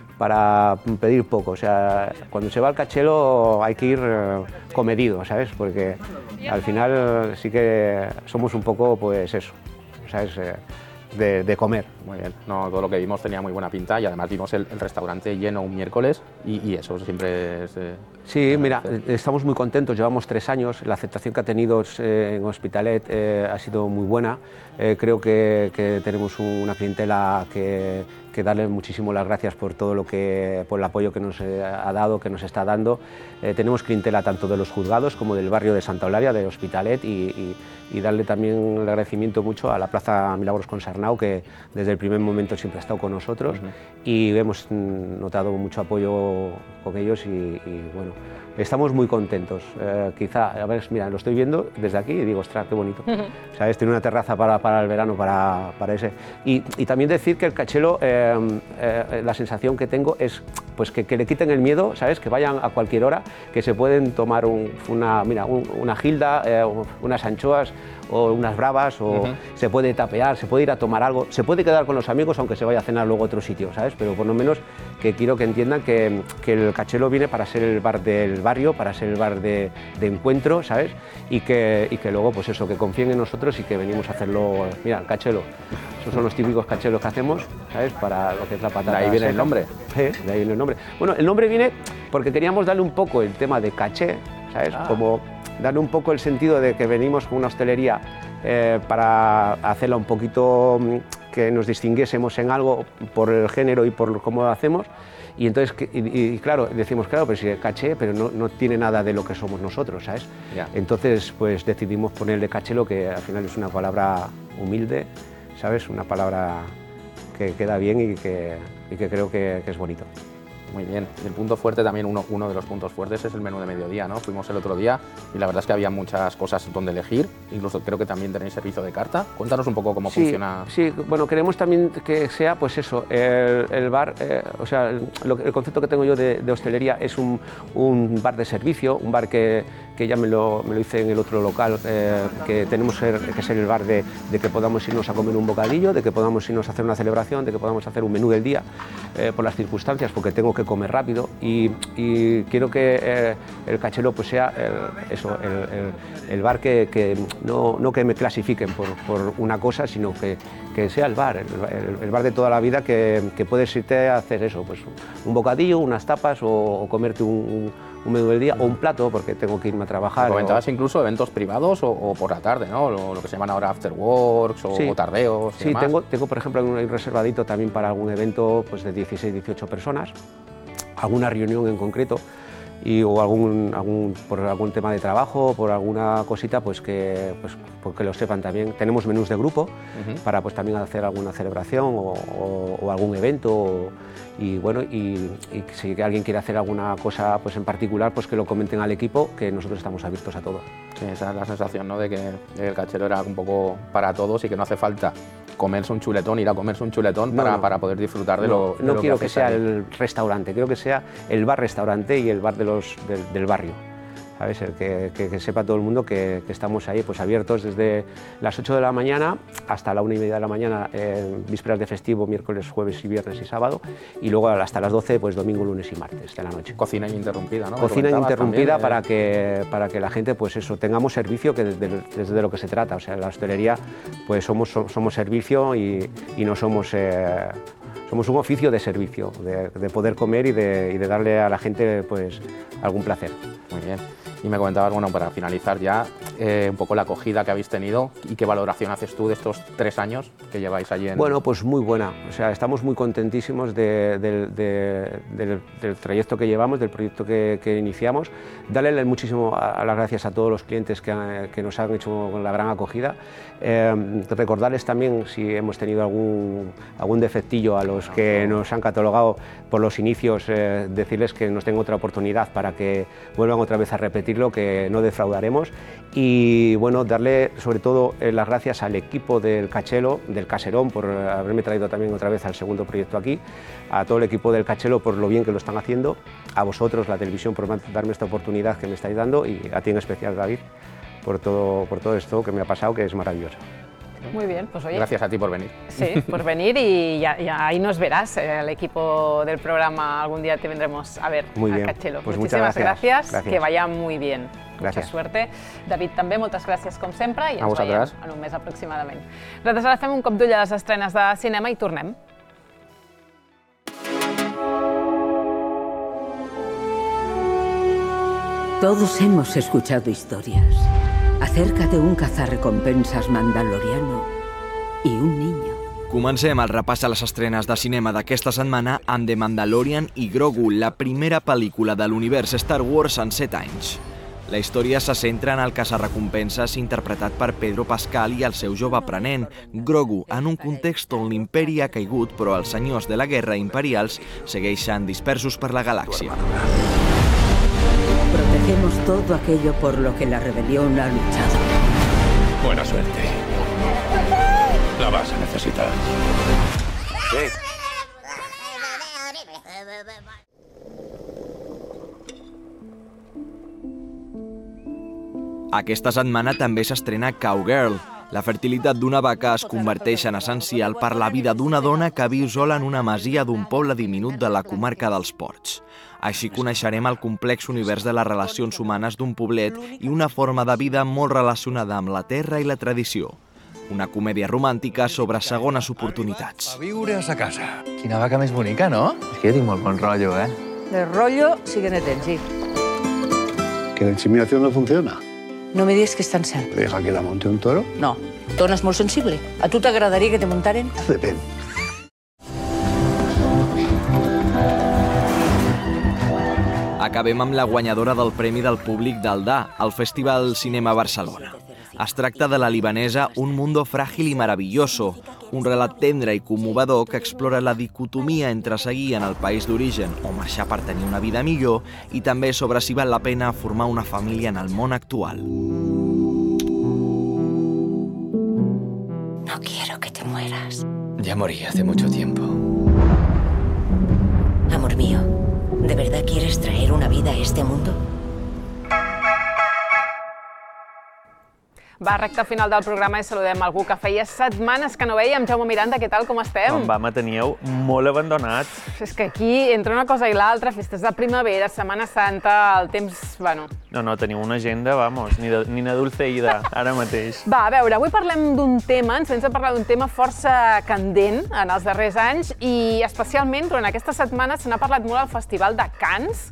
para pedir poco. O sea, cuando se va al cachelo hay que ir eh, comedido, ¿sabes? Porque al final sí que somos un poco, pues eso, ¿sabes? Eh, de, de comer. Muy bien, no, todo lo que vimos tenía muy buena pinta y además vimos el, el restaurante lleno un miércoles y, y eso siempre es... Eh, sí, mira, estamos muy contentos, llevamos tres años, la aceptación que ha tenido eh, en Hospitalet eh, ha sido muy buena, eh, creo que, que tenemos una clientela que, que darle muchísimo las gracias por todo lo que, por el apoyo que nos ha dado, que nos está dando. Eh, tenemos clientela tanto de los juzgados como del barrio de Santa Eulalia, de Hospitalet, y, y, y darle también el agradecimiento mucho a la Plaza Milagros Consarnau, que desde el primer momento siempre ha estado con nosotros, uh-huh. y hemos notado mucho apoyo con ellos y, y bueno, estamos muy contentos. Eh, quizá, a ver, mira, lo estoy viendo desde aquí y digo, ostras, qué bonito. Uh-huh. ¿Sabes? Tiene una terraza para, para el verano, para, para ese. Y, y también decir que el cachelo, eh, eh, la sensación que tengo es pues que, que le quiten el miedo, ¿sabes? Que vayan a cualquier hora, que se pueden tomar un, una, mira, un, una gilda, eh, unas anchoas o unas bravas, o uh-huh. se puede tapear, se puede ir a tomar algo, se puede quedar con los amigos aunque se vaya a cenar luego a otro sitio, ¿sabes? Pero por lo menos que quiero que entiendan que, que el cachelo viene para ser el bar del barrio, para ser el bar de, de encuentro, ¿sabes? Y que, y que luego, pues eso, que confíen en nosotros y que venimos a hacerlo. Mira, el cachelo, esos son los típicos cachelos que hacemos, ¿sabes? Para lo que es la patata. De ahí viene el nombre. Sí, de ahí viene el nombre. Bueno, el nombre viene porque queríamos darle un poco el tema de caché, ¿sabes? Ah. Como darle un poco el sentido de que venimos con una hostelería eh, para hacerla un poquito, que nos distinguiésemos en algo por el género y por cómo lo hacemos. Y entonces, y, y claro, decimos, claro, pero si caché, pero no, no tiene nada de lo que somos nosotros, ¿sabes? Yeah. Entonces, pues decidimos ponerle cachelo, que al final es una palabra humilde, ¿sabes? Una palabra que queda bien y que, y que creo que, que es bonito. Muy bien. Y el punto fuerte también, uno, uno de los puntos fuertes es el menú de mediodía, ¿no? Fuimos el otro día y la verdad es que había muchas cosas donde elegir, incluso creo que también tenéis servicio de carta. Cuéntanos un poco cómo sí, funciona. Sí, bueno, queremos también que sea, pues eso, el, el bar, eh, o sea, el, lo, el concepto que tengo yo de, de hostelería es un, un bar de servicio, un bar que, que ya me lo, me lo hice en el otro local, eh, que tenemos ser, que ser el bar de, de que podamos irnos a comer un bocadillo, de que podamos irnos a hacer una celebración, de que podamos hacer un menú del día, eh, por las circunstancias, porque tengo que comer rápido. Y, y quiero que eh, el cachelo pues sea el, eso, el, el, el bar que, que no, no que me clasifiquen por, por una cosa, sino que, que sea el bar, el, el, el bar de toda la vida, que, que puedes irte a hacer eso, pues un bocadillo, unas tapas o, o comerte un, un menú del día o un plato porque tengo que irme a trabajar. Comentabas o... incluso eventos privados o, o por la tarde, ¿no? Lo, lo que se llaman ahora afterworks o, sí. o tardeos. Sí, tengo, tengo, por ejemplo, un reservadito también para algún evento pues, de dieciséis, dieciocho personas, alguna reunión en concreto. Y, o algún, algún, por algún tema de trabajo, por alguna cosita, pues que, pues, pues que lo sepan también. Tenemos menús de grupo uh-huh. para pues, también hacer alguna celebración o, o, o algún evento. O, y bueno, y, y si alguien quiere hacer alguna cosa pues, en particular, pues que lo comenten al equipo, que nosotros estamos abiertos a todo. Sí, esa es la sensación, ¿no? De que el cachero era un poco para todos y que no hace falta comerse un chuletón, ir a comerse un chuletón para, no, no. para poder disfrutar de no, lo, de no lo quiero que, que sea ahí. El restaurante, quiero que sea el bar-restaurante y el bar de los, del, del barrio. ¿Sabes? El que, que, que sepa todo el mundo que, que estamos ahí pues, abiertos desde las ocho de la mañana hasta la una y media de la mañana, eh, vísperas de festivo, miércoles, jueves y viernes y sábado, y luego hasta las doce, pues domingo, lunes y martes de la noche. Cocina ininterrumpida, ¿no? Cocina ininterrumpida también, para, eh... que, para que la gente, pues eso, tengamos servicio, que desde, desde lo que se trata. O sea, la hostelería, pues somos, somos servicio y, y no somos... Eh, Somos un oficio de servicio, de, de poder comer y de, y de darle a la gente pues, algún placer. Muy bien. Y me comentabas, bueno, para finalizar ya, eh, un poco la acogida que habéis tenido y qué valoración haces tú de estos tres años que lleváis allí en... Bueno, pues muy buena. O sea, estamos muy contentísimos de, de, de, de, del trayecto que llevamos, del proyecto que, que iniciamos. Darle muchísimo a, a las gracias a todos los clientes que, que nos han hecho la gran acogida. Eh, recordarles también, si hemos tenido algún, algún defectillo a los que nos han catalogado por los inicios, eh, decirles que nos den otra oportunidad para que vuelvan otra vez a repetirlo, que no defraudaremos. Y bueno, darle sobre todo eh, las gracias al equipo del Cachelo, del Caserón, por haberme traído también otra vez al segundo proyecto aquí, a todo el equipo del Cachelo por lo bien que lo están haciendo, a vosotros, la televisión, por darme esta oportunidad que me estáis dando, y a ti en especial, David, por todo, por todo esto que me ha pasado, que es maravilloso. Muy bien, pues oye... Gracias a ti por venir. Sí, por venir y ya, ya ahí nos verás, el equipo del programa, algún día te vendremos a ver muy bien. a Cachelo. Pues Muchísimas gracias. gracias, gracias, que vaya muy bien. Gràcies. Mucha suerte. David, també, moltes gràcies com sempre i ens veiem en un mes aproximadament. Nosaltres ara fem un cop d'ull a les estrenes de cinema i tornem. Todos hemos escuchado historias acerca de un cazarrecompensas mandaloriano y un niño. Comencem el repàs a les estrenes de cinema d'aquesta setmana amb The Mandalorian i Grogu, la primera pel·lícula de l'univers Star Wars en set anys. La història se centra en el caçarrecompenses interpretat per Pedro Pascal i el seu jove aprenent, Grogu, en un context on l'imperi ha caigut, però els senyors de la guerra imperials segueixen dispersos per la galàxia. Protegemos todo aquello por lo que la rebelión ha luchado. Buena suerte. La vas a necesitar. Sí. Aquesta setmana també s'estrena Cowgirl. La fertilitat d'una vaca es converteix en essencial per la vida d'una dona que viu sola en una masia d'un poble diminut de la comarca dels Ports. Així coneixerem el complex univers de les relacions humanes d'un poblet i una forma de vida molt relacionada amb la terra i la tradició. Una comèdia romàntica sobre segones oportunitats. A viure a sa casa. Quina vaca més bonica, no? És que jo tinc molt bon rotllo, eh? De rollo sí que ne tens, sí. ¿Que la inseminación no funciona? No me digues que és tan cert. Deja que la monte un toro. No. Tona és molt sensible. A tu t'agradaria que te muntaren? Depèn. Acabem amb la guanyadora del Premi del Públic del D A, al Festival Cinema Barcelona. Es tracta de la libanesa Un mundo frágil y maravilloso, un relat tendre i commovedor que explora la dicotomia entre seguir en el país d'origen o marxar per tenir una vida millor i també sobre si val la pena formar una família en el món actual. No quiero que te mueras. Ya morí hace mucho tiempo. Amor mío, ¿de verdad quieres traer una vida a este mundo? Va, recta final del programa i saludem algú que feia setmanes que no veiem. Jaume Miranda, què tal, com estem? Com va, me teníeu molt abandonats. És que aquí, entre una cosa i l'altra, festes de primavera, Setmana Santa, el temps, bueno... No, no, teniu una agenda, vamos, ni de, ni de dulceïda, ara mateix. Va, a veure, avui parlem d'un tema, ens vens a parlar d'un tema força candent en els darrers anys i especialment durant aquesta setmana se n'ha parlat molt al Festival de Cannes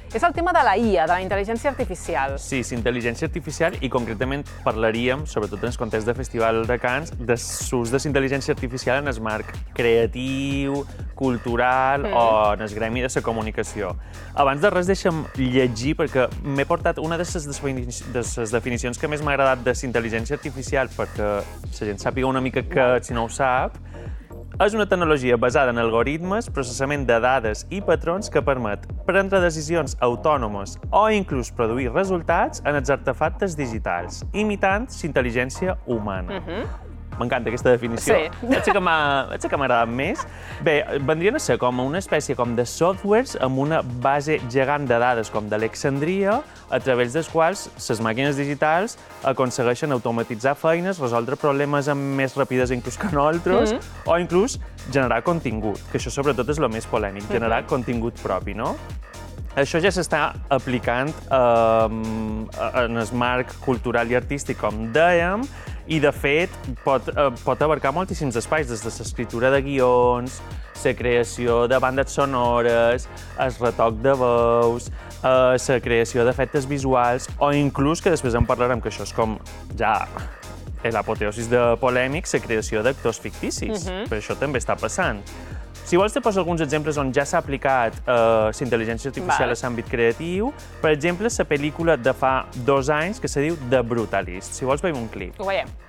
És el tema de la I A, de la intel·ligència artificial. Sí, sí, intel·ligència artificial i concretament parlaríem, sobretot en el context del Festival de Cants, de l'ús de la intel·ligència artificial en el marc creatiu, cultural mm. o en el gremi de la comunicació. Abans de res, deixa'm llegir, perquè m'he portat una de les definicions que més m'ha agradat de la intel·ligència artificial, perquè la gent sàpiga una mica que, si no ho sap, és una tecnologia basada en algoritmes, processament de dades i patrons que permet prendre decisions autònomes o inclús produir resultats en els artefactes digitals, imitant l'intel·ligència humana. Uh-huh. M'encanta aquesta definició. Sí. És la que m'ha agradat més. Bé, vendrien a ser com una espècie com de softwares amb una base gegant de dades com d'Alexandria, a través dels quals les màquines digitals aconsegueixen automatitzar feines, resoldre problemes amb més rapidesa inclús que nosaltres, mm. o inclús generar contingut, que això sobretot és el més polèmic, generar mm-hmm. contingut propi, no? Això ja s'està aplicant eh, en el marc cultural i artístic, com dèiem, i, de fet, pot, eh, pot abarcar moltíssims espais, des de l'escriptura de guions, la creació de bandes sonores, el retoc de veus, eh, la creació d'efectes visuals, o inclús, que després en parlarem, que això és com ja l'apoteosis de polèmic, la creació d'actors ficticis. Uh-huh. Però això també està passant. Si vols, te poso alguns exemples on ja s'ha aplicat eh, la intel·ligència artificial a l'àmbit creatiu. Per exemple, la pel·lícula de fa dos anys que se diu The Brutalist. Si vols, veiem un clip. Ho veiem.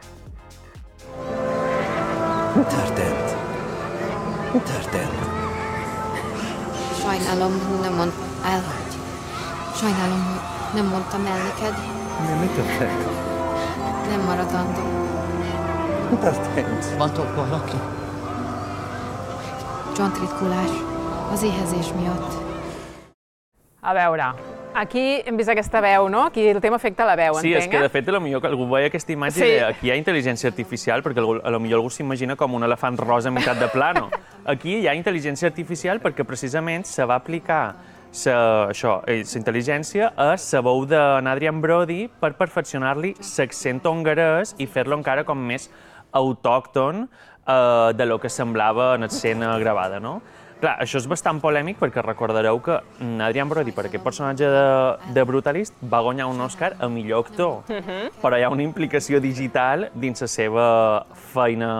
Történt. Történt. Sajnálom, nem mond... elhagy. Sajnálom, hogy nem mondtam el neked. Mi, mi történt? Nem maradandó. Mi történt? Van ott valaki? Csontritkulás, az éhezés miatt. A veure, aquí hem vist aquesta veu, no? Aquí el tema afecta la veu, sí, entenc, és que de fet potser algú veia aquesta imatge sí. i aquí hi ha intel·ligència artificial perquè potser algú s'imagina com un elefant rosa a meitat de plano. Aquí hi ha intel·ligència artificial perquè precisament se va aplicar la intel·ligència a la veu d'Adrian Brody per perfeccionar-li l'accent hongarès i fer-lo encara com més autòcton Uh, de lo que semblava en escena gravada, no? Clar, això és bastant polèmic perquè recordareu que Adrian Brody, per aquest personatge de, de Brutalist, va guanyar un Òscar a millor actor, uh-huh. però hi ha una implicació digital dins la seva feina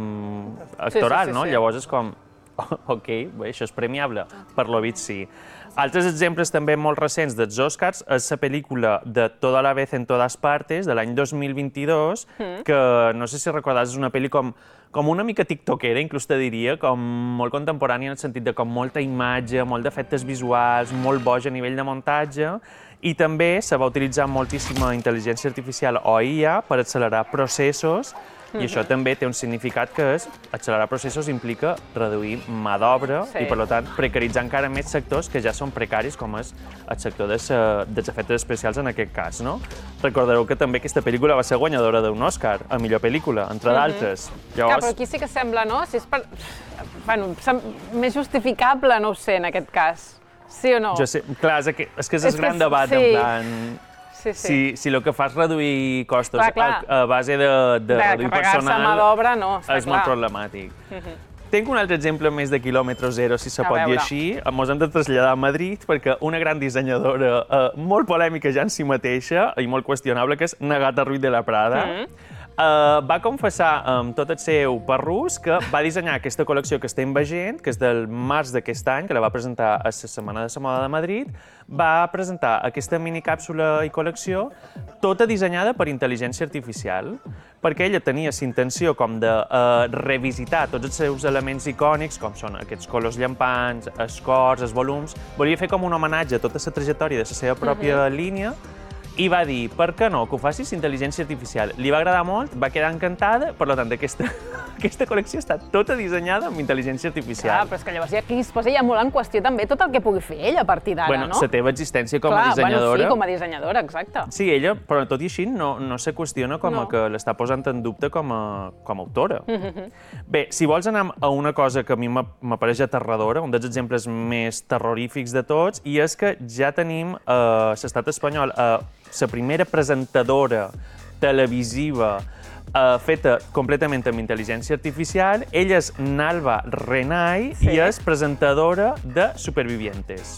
mm, actoral, sí, sí, sí, no? Sí. Llavors és com, ok, bé, això és premiable, per lo vist sí. Altres exemples també molt recents dels Oscars és la pel·lícula de Toda la vez en todas partes, de l'any dos mil vint-i-dos, mm. que no sé si recordàs, és una pel·li com, com una mica tiktokera, inclús te diria, com molt contemporània en el sentit de com molta imatge, molt d'efectes visuals, molt boig a nivell de muntatge, i també se va utilitzar moltíssima intel·ligència artificial o I A per accelerar processos. I això també té un significat que és accelerar processos implica reduir mà d'obra sí. i, per tant, precaritzar encara més sectors que ja són precaris, com és el sector dels, dels efectes especials en aquest cas, no? Recordareu que també aquesta pel·lícula va ser guanyadora d'un Òscar a millor pel·lícula, entre mm-hmm. d'altres. Llavors... Clar, però aquí sí que sembla, no? Si és per... bueno, més justificable, no ho sé, en aquest cas. Sí o no? Jo sé, clar, és que és, que és el gran debat, sí. en plan... Sí, sí. Si, si el que fa és reduir costos clar, clar. A, a base de, de, de reduir personal mà d'obra, no, està és clar. molt problemàtic. Uh-huh. Tinc un altre exemple més de quilòmetre zero, si se a pot veure. dir així. Ens hem de traslladar a Madrid perquè una gran dissenyadora eh, molt polèmica ja en si mateixa i molt qüestionable, que és Nagata Ruiz de la Prada, uh-huh. Uh, va confessar amb tot el seu perrús que va dissenyar aquesta col·lecció que estem veient, que és del març d'aquest any, que la va presentar a la Setmana de la Moda de Madrid. Va presentar aquesta minicàpsula i col·lecció tota dissenyada per intel·ligència artificial, perquè ella tenia la intenció com de uh, revisitar tots els seus elements icònics, com són aquests colors llampants, els cors, els volums. Volia fer com un homenatge a tota la trajectòria de la seva pròpia uh-huh. línia, i va dir, per què no, que ho facis intel·ligència artificial. Li va agradar molt, va quedar encantada, per tant, aquesta, aquesta col·lecció està tota dissenyada amb intel·ligència artificial. Clar, però és que llavors aquí es posa ja molt en qüestió també tot el que pugui fer ella a partir d'ara, bueno, no? La teva existència com Clar, a dissenyadora... Bueno, sí, com a dissenyadora, exacte. Sí, ella, però tot i així, no, no se qüestiona com no. a que l'està posant en dubte com a, com a autora. Mm-hmm. Bé, si vols anar a una cosa que a mi m'apareix aterradora, un dels exemples més terrorífics de tots, i és que ja tenim a eh, l'estat espanyol eh, la primera presentadora televisiva uh, feta completament amb intel·ligència artificial. Ella és Nalva Renay sí. i és presentadora de Supervivientes.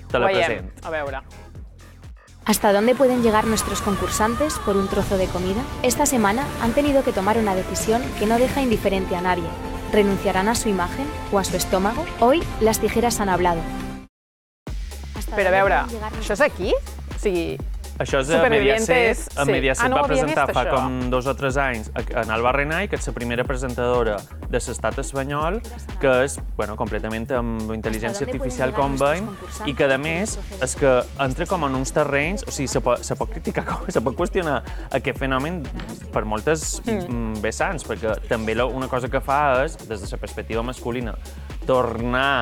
te la present. A veure. ¿Hasta dónde pueden llegar nuestros concursantes por un trozo de comida? Esta semana han tenido que tomar una decisión que no deja indiferente a nadie. ¿Renunciarán a su imagen o a su estómago? Hoy las tijeras han hablado. Però a veure, això és aquí? O sigui, Això és a Mediaset. A Mediaset va presentar fa com dos o tres anys en Alba Renay, que és la primera presentadora de l'estat espanyol, que és completament amb intel·ligència artificial, com veiem, i que, a més, és que entra com en uns terrenys, o sigui, se pot criticar, se pot qüestionar aquest fenomen per moltes vessants, perquè també una cosa que fa és, des de la perspectiva masculina, tornar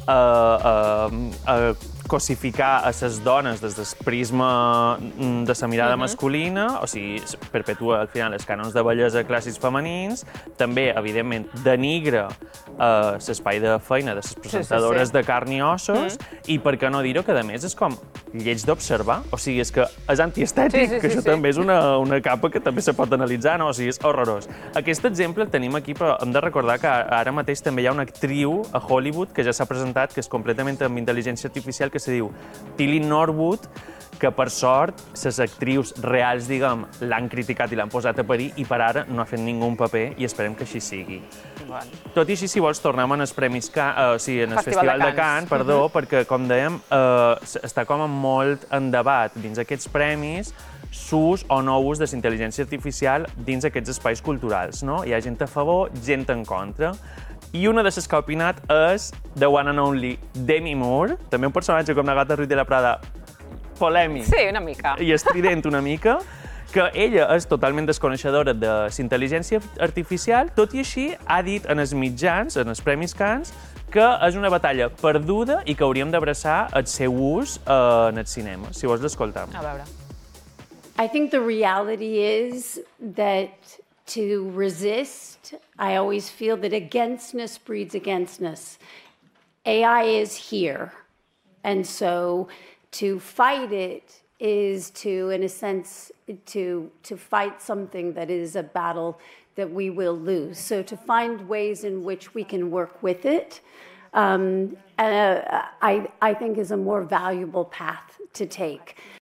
a cosificar a les dones des del prisma de la mirada masculina, o sigui, perpetua al final els cànons de bellesa clàssics femenins, també, evidentment, denigra l'espai de feina de les presentadores de carn i ossos, i per què no dir-ho, que a més és com lleig d'observar, o sigui, és que és antiestètic, que això també és una capa que també se pot analitzar, no? O sigui, és horrorós. Aquest exemple el tenim aquí, però hem de recordar que ara mateix també hi ha una actriu a Hollywood que ja s'ha presentat, que és completament amb intel·ligència artificial, que se diu Tilly Norwood, que per sort les actrius reals, diguem, l'han criticat i l'han posat a parir i per ara no ha fet ningú paper i esperem que així sigui. Tot i així, si vols, tornem en el Festival de Cannes, perdó, perquè, com dèiem, està com molt en debat dins aquests premis s'ús o no ús de la intel·ligència artificial dins aquests espais culturals. Hi ha gent a favor, gent en contra. I una de les que ha opinat és The One and Only Demi Moore, també un personatge com la Gata Ruiz de la Prada, polèmic. Sí, una mica. I estrident una mica, que ella és totalment desconeixedora de la intel·ligència artificial, tot i així ha dit en els mitjans, en els Premis Cannes, que és una batalla perduda i que hauríem d'abraçar el seu ús en el cinema. Si vols, l'escoltam. A veure. I think the reality is that to resist, I always feel that againstness breeds againstness. A I is here, and so to fight it is to, in a sense, to, to fight something that is a battle that we will lose. So to find ways in which we can work with it, um, uh, I, I think is a more valuable path to take.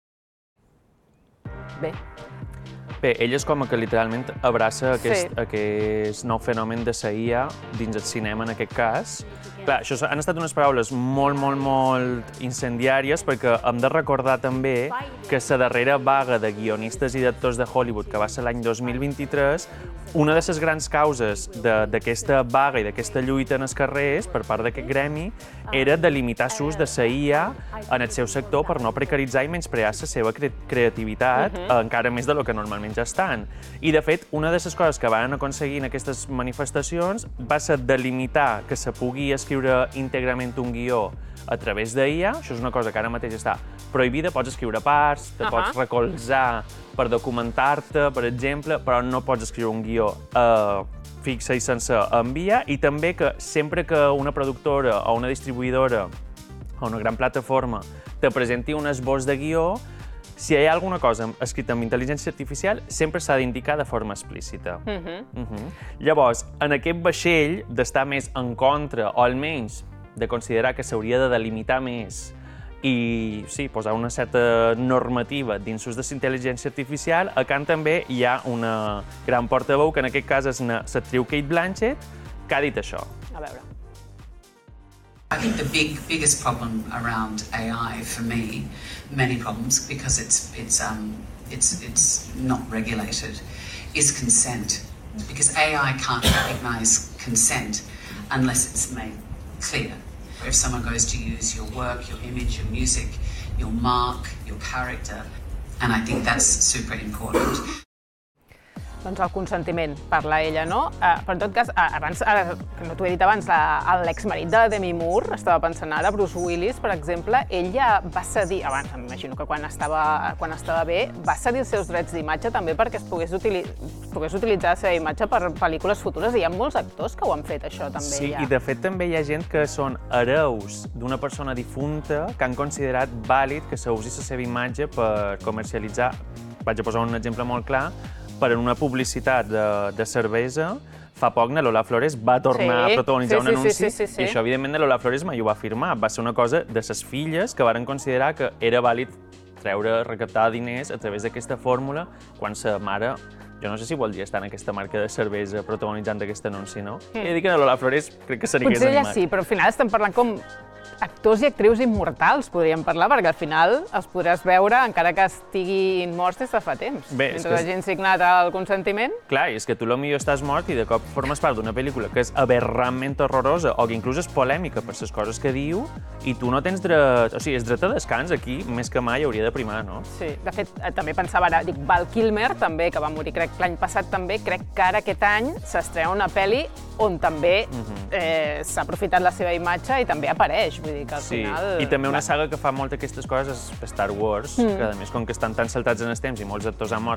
Bé. Bé, ell és com que literalment abraça aquest, aquest nou fenomen de la I A dins el cinema, en aquest cas. Clar, això han estat unes paraules molt, molt, molt incendiàries, perquè hem de recordar també que la darrera vaga de guionistes i d'actors de Hollywood, que va ser l'any dos mil vint-i-tres, una de les grans causes d'aquesta vaga i d'aquesta lluita en els carrers per part d'aquest gremi era de limitar l'ús de la I A en el seu sector per no precaritzar i menysprear la seva creativitat, encara més del que normalment ja estan. I, de fet, una de les coses que van aconseguir en aquestes manifestacions va ser delimitar que se pugui escriure íntegrament un guió a través d'I A. Això és una cosa que ara mateix està prohibida. Pots escriure parts, te pots recolzar per documentar-te, per exemple, però no pots escriure un guió fixe i sense enviar. I també que sempre que una productora o una distribuïdora o una gran plataforma te presenti un esbós de guió, si hi ha alguna cosa escrita amb intel·ligència artificial, sempre s'ha d'indicar de forma explícita. Llavors, en aquest vaixell d'estar més en contra, o almenys de considerar que s'hauria de delimitar més i, sí, posar una certa normativa dins l'ús de la intel·ligència artificial, a Cannes també hi ha una gran portaveu, que en aquest cas és l'actriu Cate Blanchett, que ha dit això. A veure. I think the big, biggest problem around A I for me, many problems because it's it's um it's it's not regulated, is consent. Because A I can't recognise consent unless it's made clear. If someone goes to use your work, your image, your music, your mark, your character, and I think that's super important. Doncs el consentiment, parla ella, no? Però en tot cas, abans, que no t'ho he dit abans, l'exmarit de Demi Moore, estava pensant ara, Bruce Willis, per exemple, ell ja va cedir, abans, m'imagino que quan estava, quan estava bé, va cedir els seus drets d'imatge també perquè es pogués, utili pogués utilitzar la seva imatge per pel·lícules futures, i hi ha molts actors que ho han fet, això, també. Sí, ja. I de fet també hi ha gent que són hereus d'una persona difunta que han considerat vàlid que s'usi la seva imatge per comercialitzar. Vaig a posar un exemple molt clar, per una publicitat de, de cervesa, fa poc na Lola Flores va tornar Sí, a protagonitzar sí, un sí, anunci sí, sí, sí. i això, evidentment, na Lola Flores mai ho va afirmar. Va ser una cosa de ses filles que varen considerar que era vàlid treure, recaptar diners a través d'aquesta fórmula quan sa mare, jo no sé si voldria estar en aquesta marca de cervesa protagonitzant aquest anunci, no? Mm. He de dir que na Lola Flores crec que se n'hagués Potser ella animat. sí, però al final estem parlant com actors i actrius immortals, podríem parlar, perquè al final els podràs veure encara que estiguin morts des de fa temps. Bé, és Mentre que- hagin signat el consentiment. Clar, i és que tu potser estàs mort i de cop formes part d'una pel·lícula que és aberrantment horrorosa o que inclús és polèmica per les coses que diu i tu no tens dret... O sigui, és dret a descans aquí, més que mai hauria de primar, no? Sí, de fet, eh, també pensava ara, dic, Val Kilmer també, que va morir crec l'any passat també, crec que ara aquest any s'estrena una pel·li on també eh, s'ha aprofitat la seva imatge i també apareix, vull dir que al Sí, final... i també una saga que fa molt aquestes coses és Star Wars, Mm. que a més, com que estan tan saltats en els temps i molts actors han mort,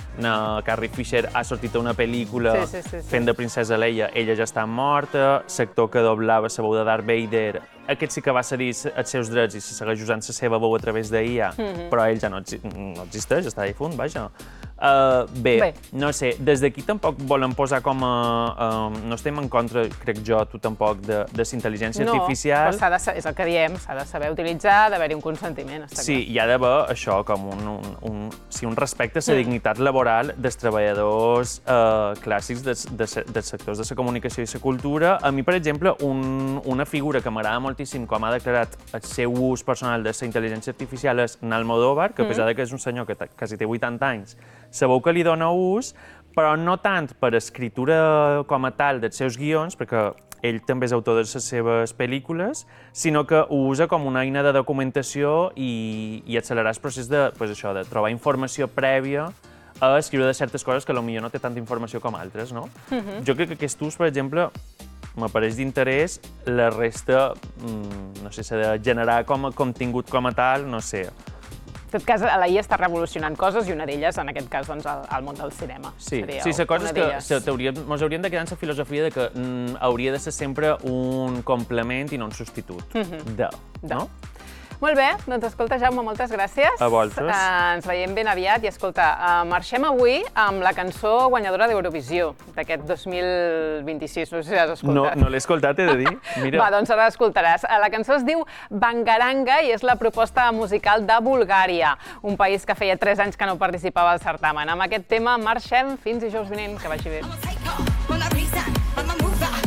na Carrie Fisher ha sortit a una pel·lícula Sí, sí, sí, sí. fent de princesa Leia, ella ja està morta, l'actor que doblava la veu de Darth Vader, aquest sí que va cedir els seus drets i se segueix usant la seva veu a través d'I A, Mhm. però ell ja no, exi no existeix, està difunt, vaja. Uh, bé, Bé. no sé, des d'aquí tampoc volen posar com a... Uh, no estem en contra, crec jo, tu tampoc, de, de la intel·ligència no, artificial. però s'ha de, sa- és el que diem, s'ha de saber utilitzar, d'haver-hi un consentiment, està Sí, hi ha d'haver això, com un, un, un, sí, un respecte a la dignitat laboral dels treballadors eh, clàssics dels, de, se- dels sectors de la comunicació i la cultura. A mi, per exemple, un, una figura que m'agrada moltíssim, com ha declarat el seu ús personal de la intel·ligència artificial, és Almodóvar, que a pesar de que és un senyor que ta- quasi té vuitanta anys, sabeu que li dona ús, però no tant per escritura com a tal dels seus guions, perquè ell també és autor de les seves pel·lícules, sinó que ho usa com una eina de documentació i, i accelerar el procés de, pues això, de trobar informació prèvia a escriure de certes coses que potser no té tanta informació com altres, no? Mhm. Jo crec que aquest ús, per exemple, m'apareix d'interès, la resta, mm, no sé, s'ha de generar com a contingut com a tal, no sé. En tot cas, la I A està revolucionant coses i una d'elles, en aquest cas, doncs, el, el món del cinema. Sí, seria sí, la cosa una és que d'elles. se t'hauria- mos hauríem de quedar en la filosofia de que mm, hauria de ser sempre un complement i no un substitut Mhm. de, no? Molt bé, doncs escolta, Jaume, moltes gràcies. A vosaltres. Eh, ens veiem ben aviat i escolta, eh, marxem avui amb la cançó guanyadora d'Eurovisió d'aquest dos mil vint-i-sis, no sé si has No, escoltat. no l'he escoltat, he de dir. Mira. Va, doncs ara l'escoltaràs. Eh, La cançó es diu Bangaranga i és la proposta musical de Bulgària, un país que feia tres anys que no participava al certamen. Amb aquest tema marxem fins dijous vinent, que vagi bé. Con la risa, I'ma move out.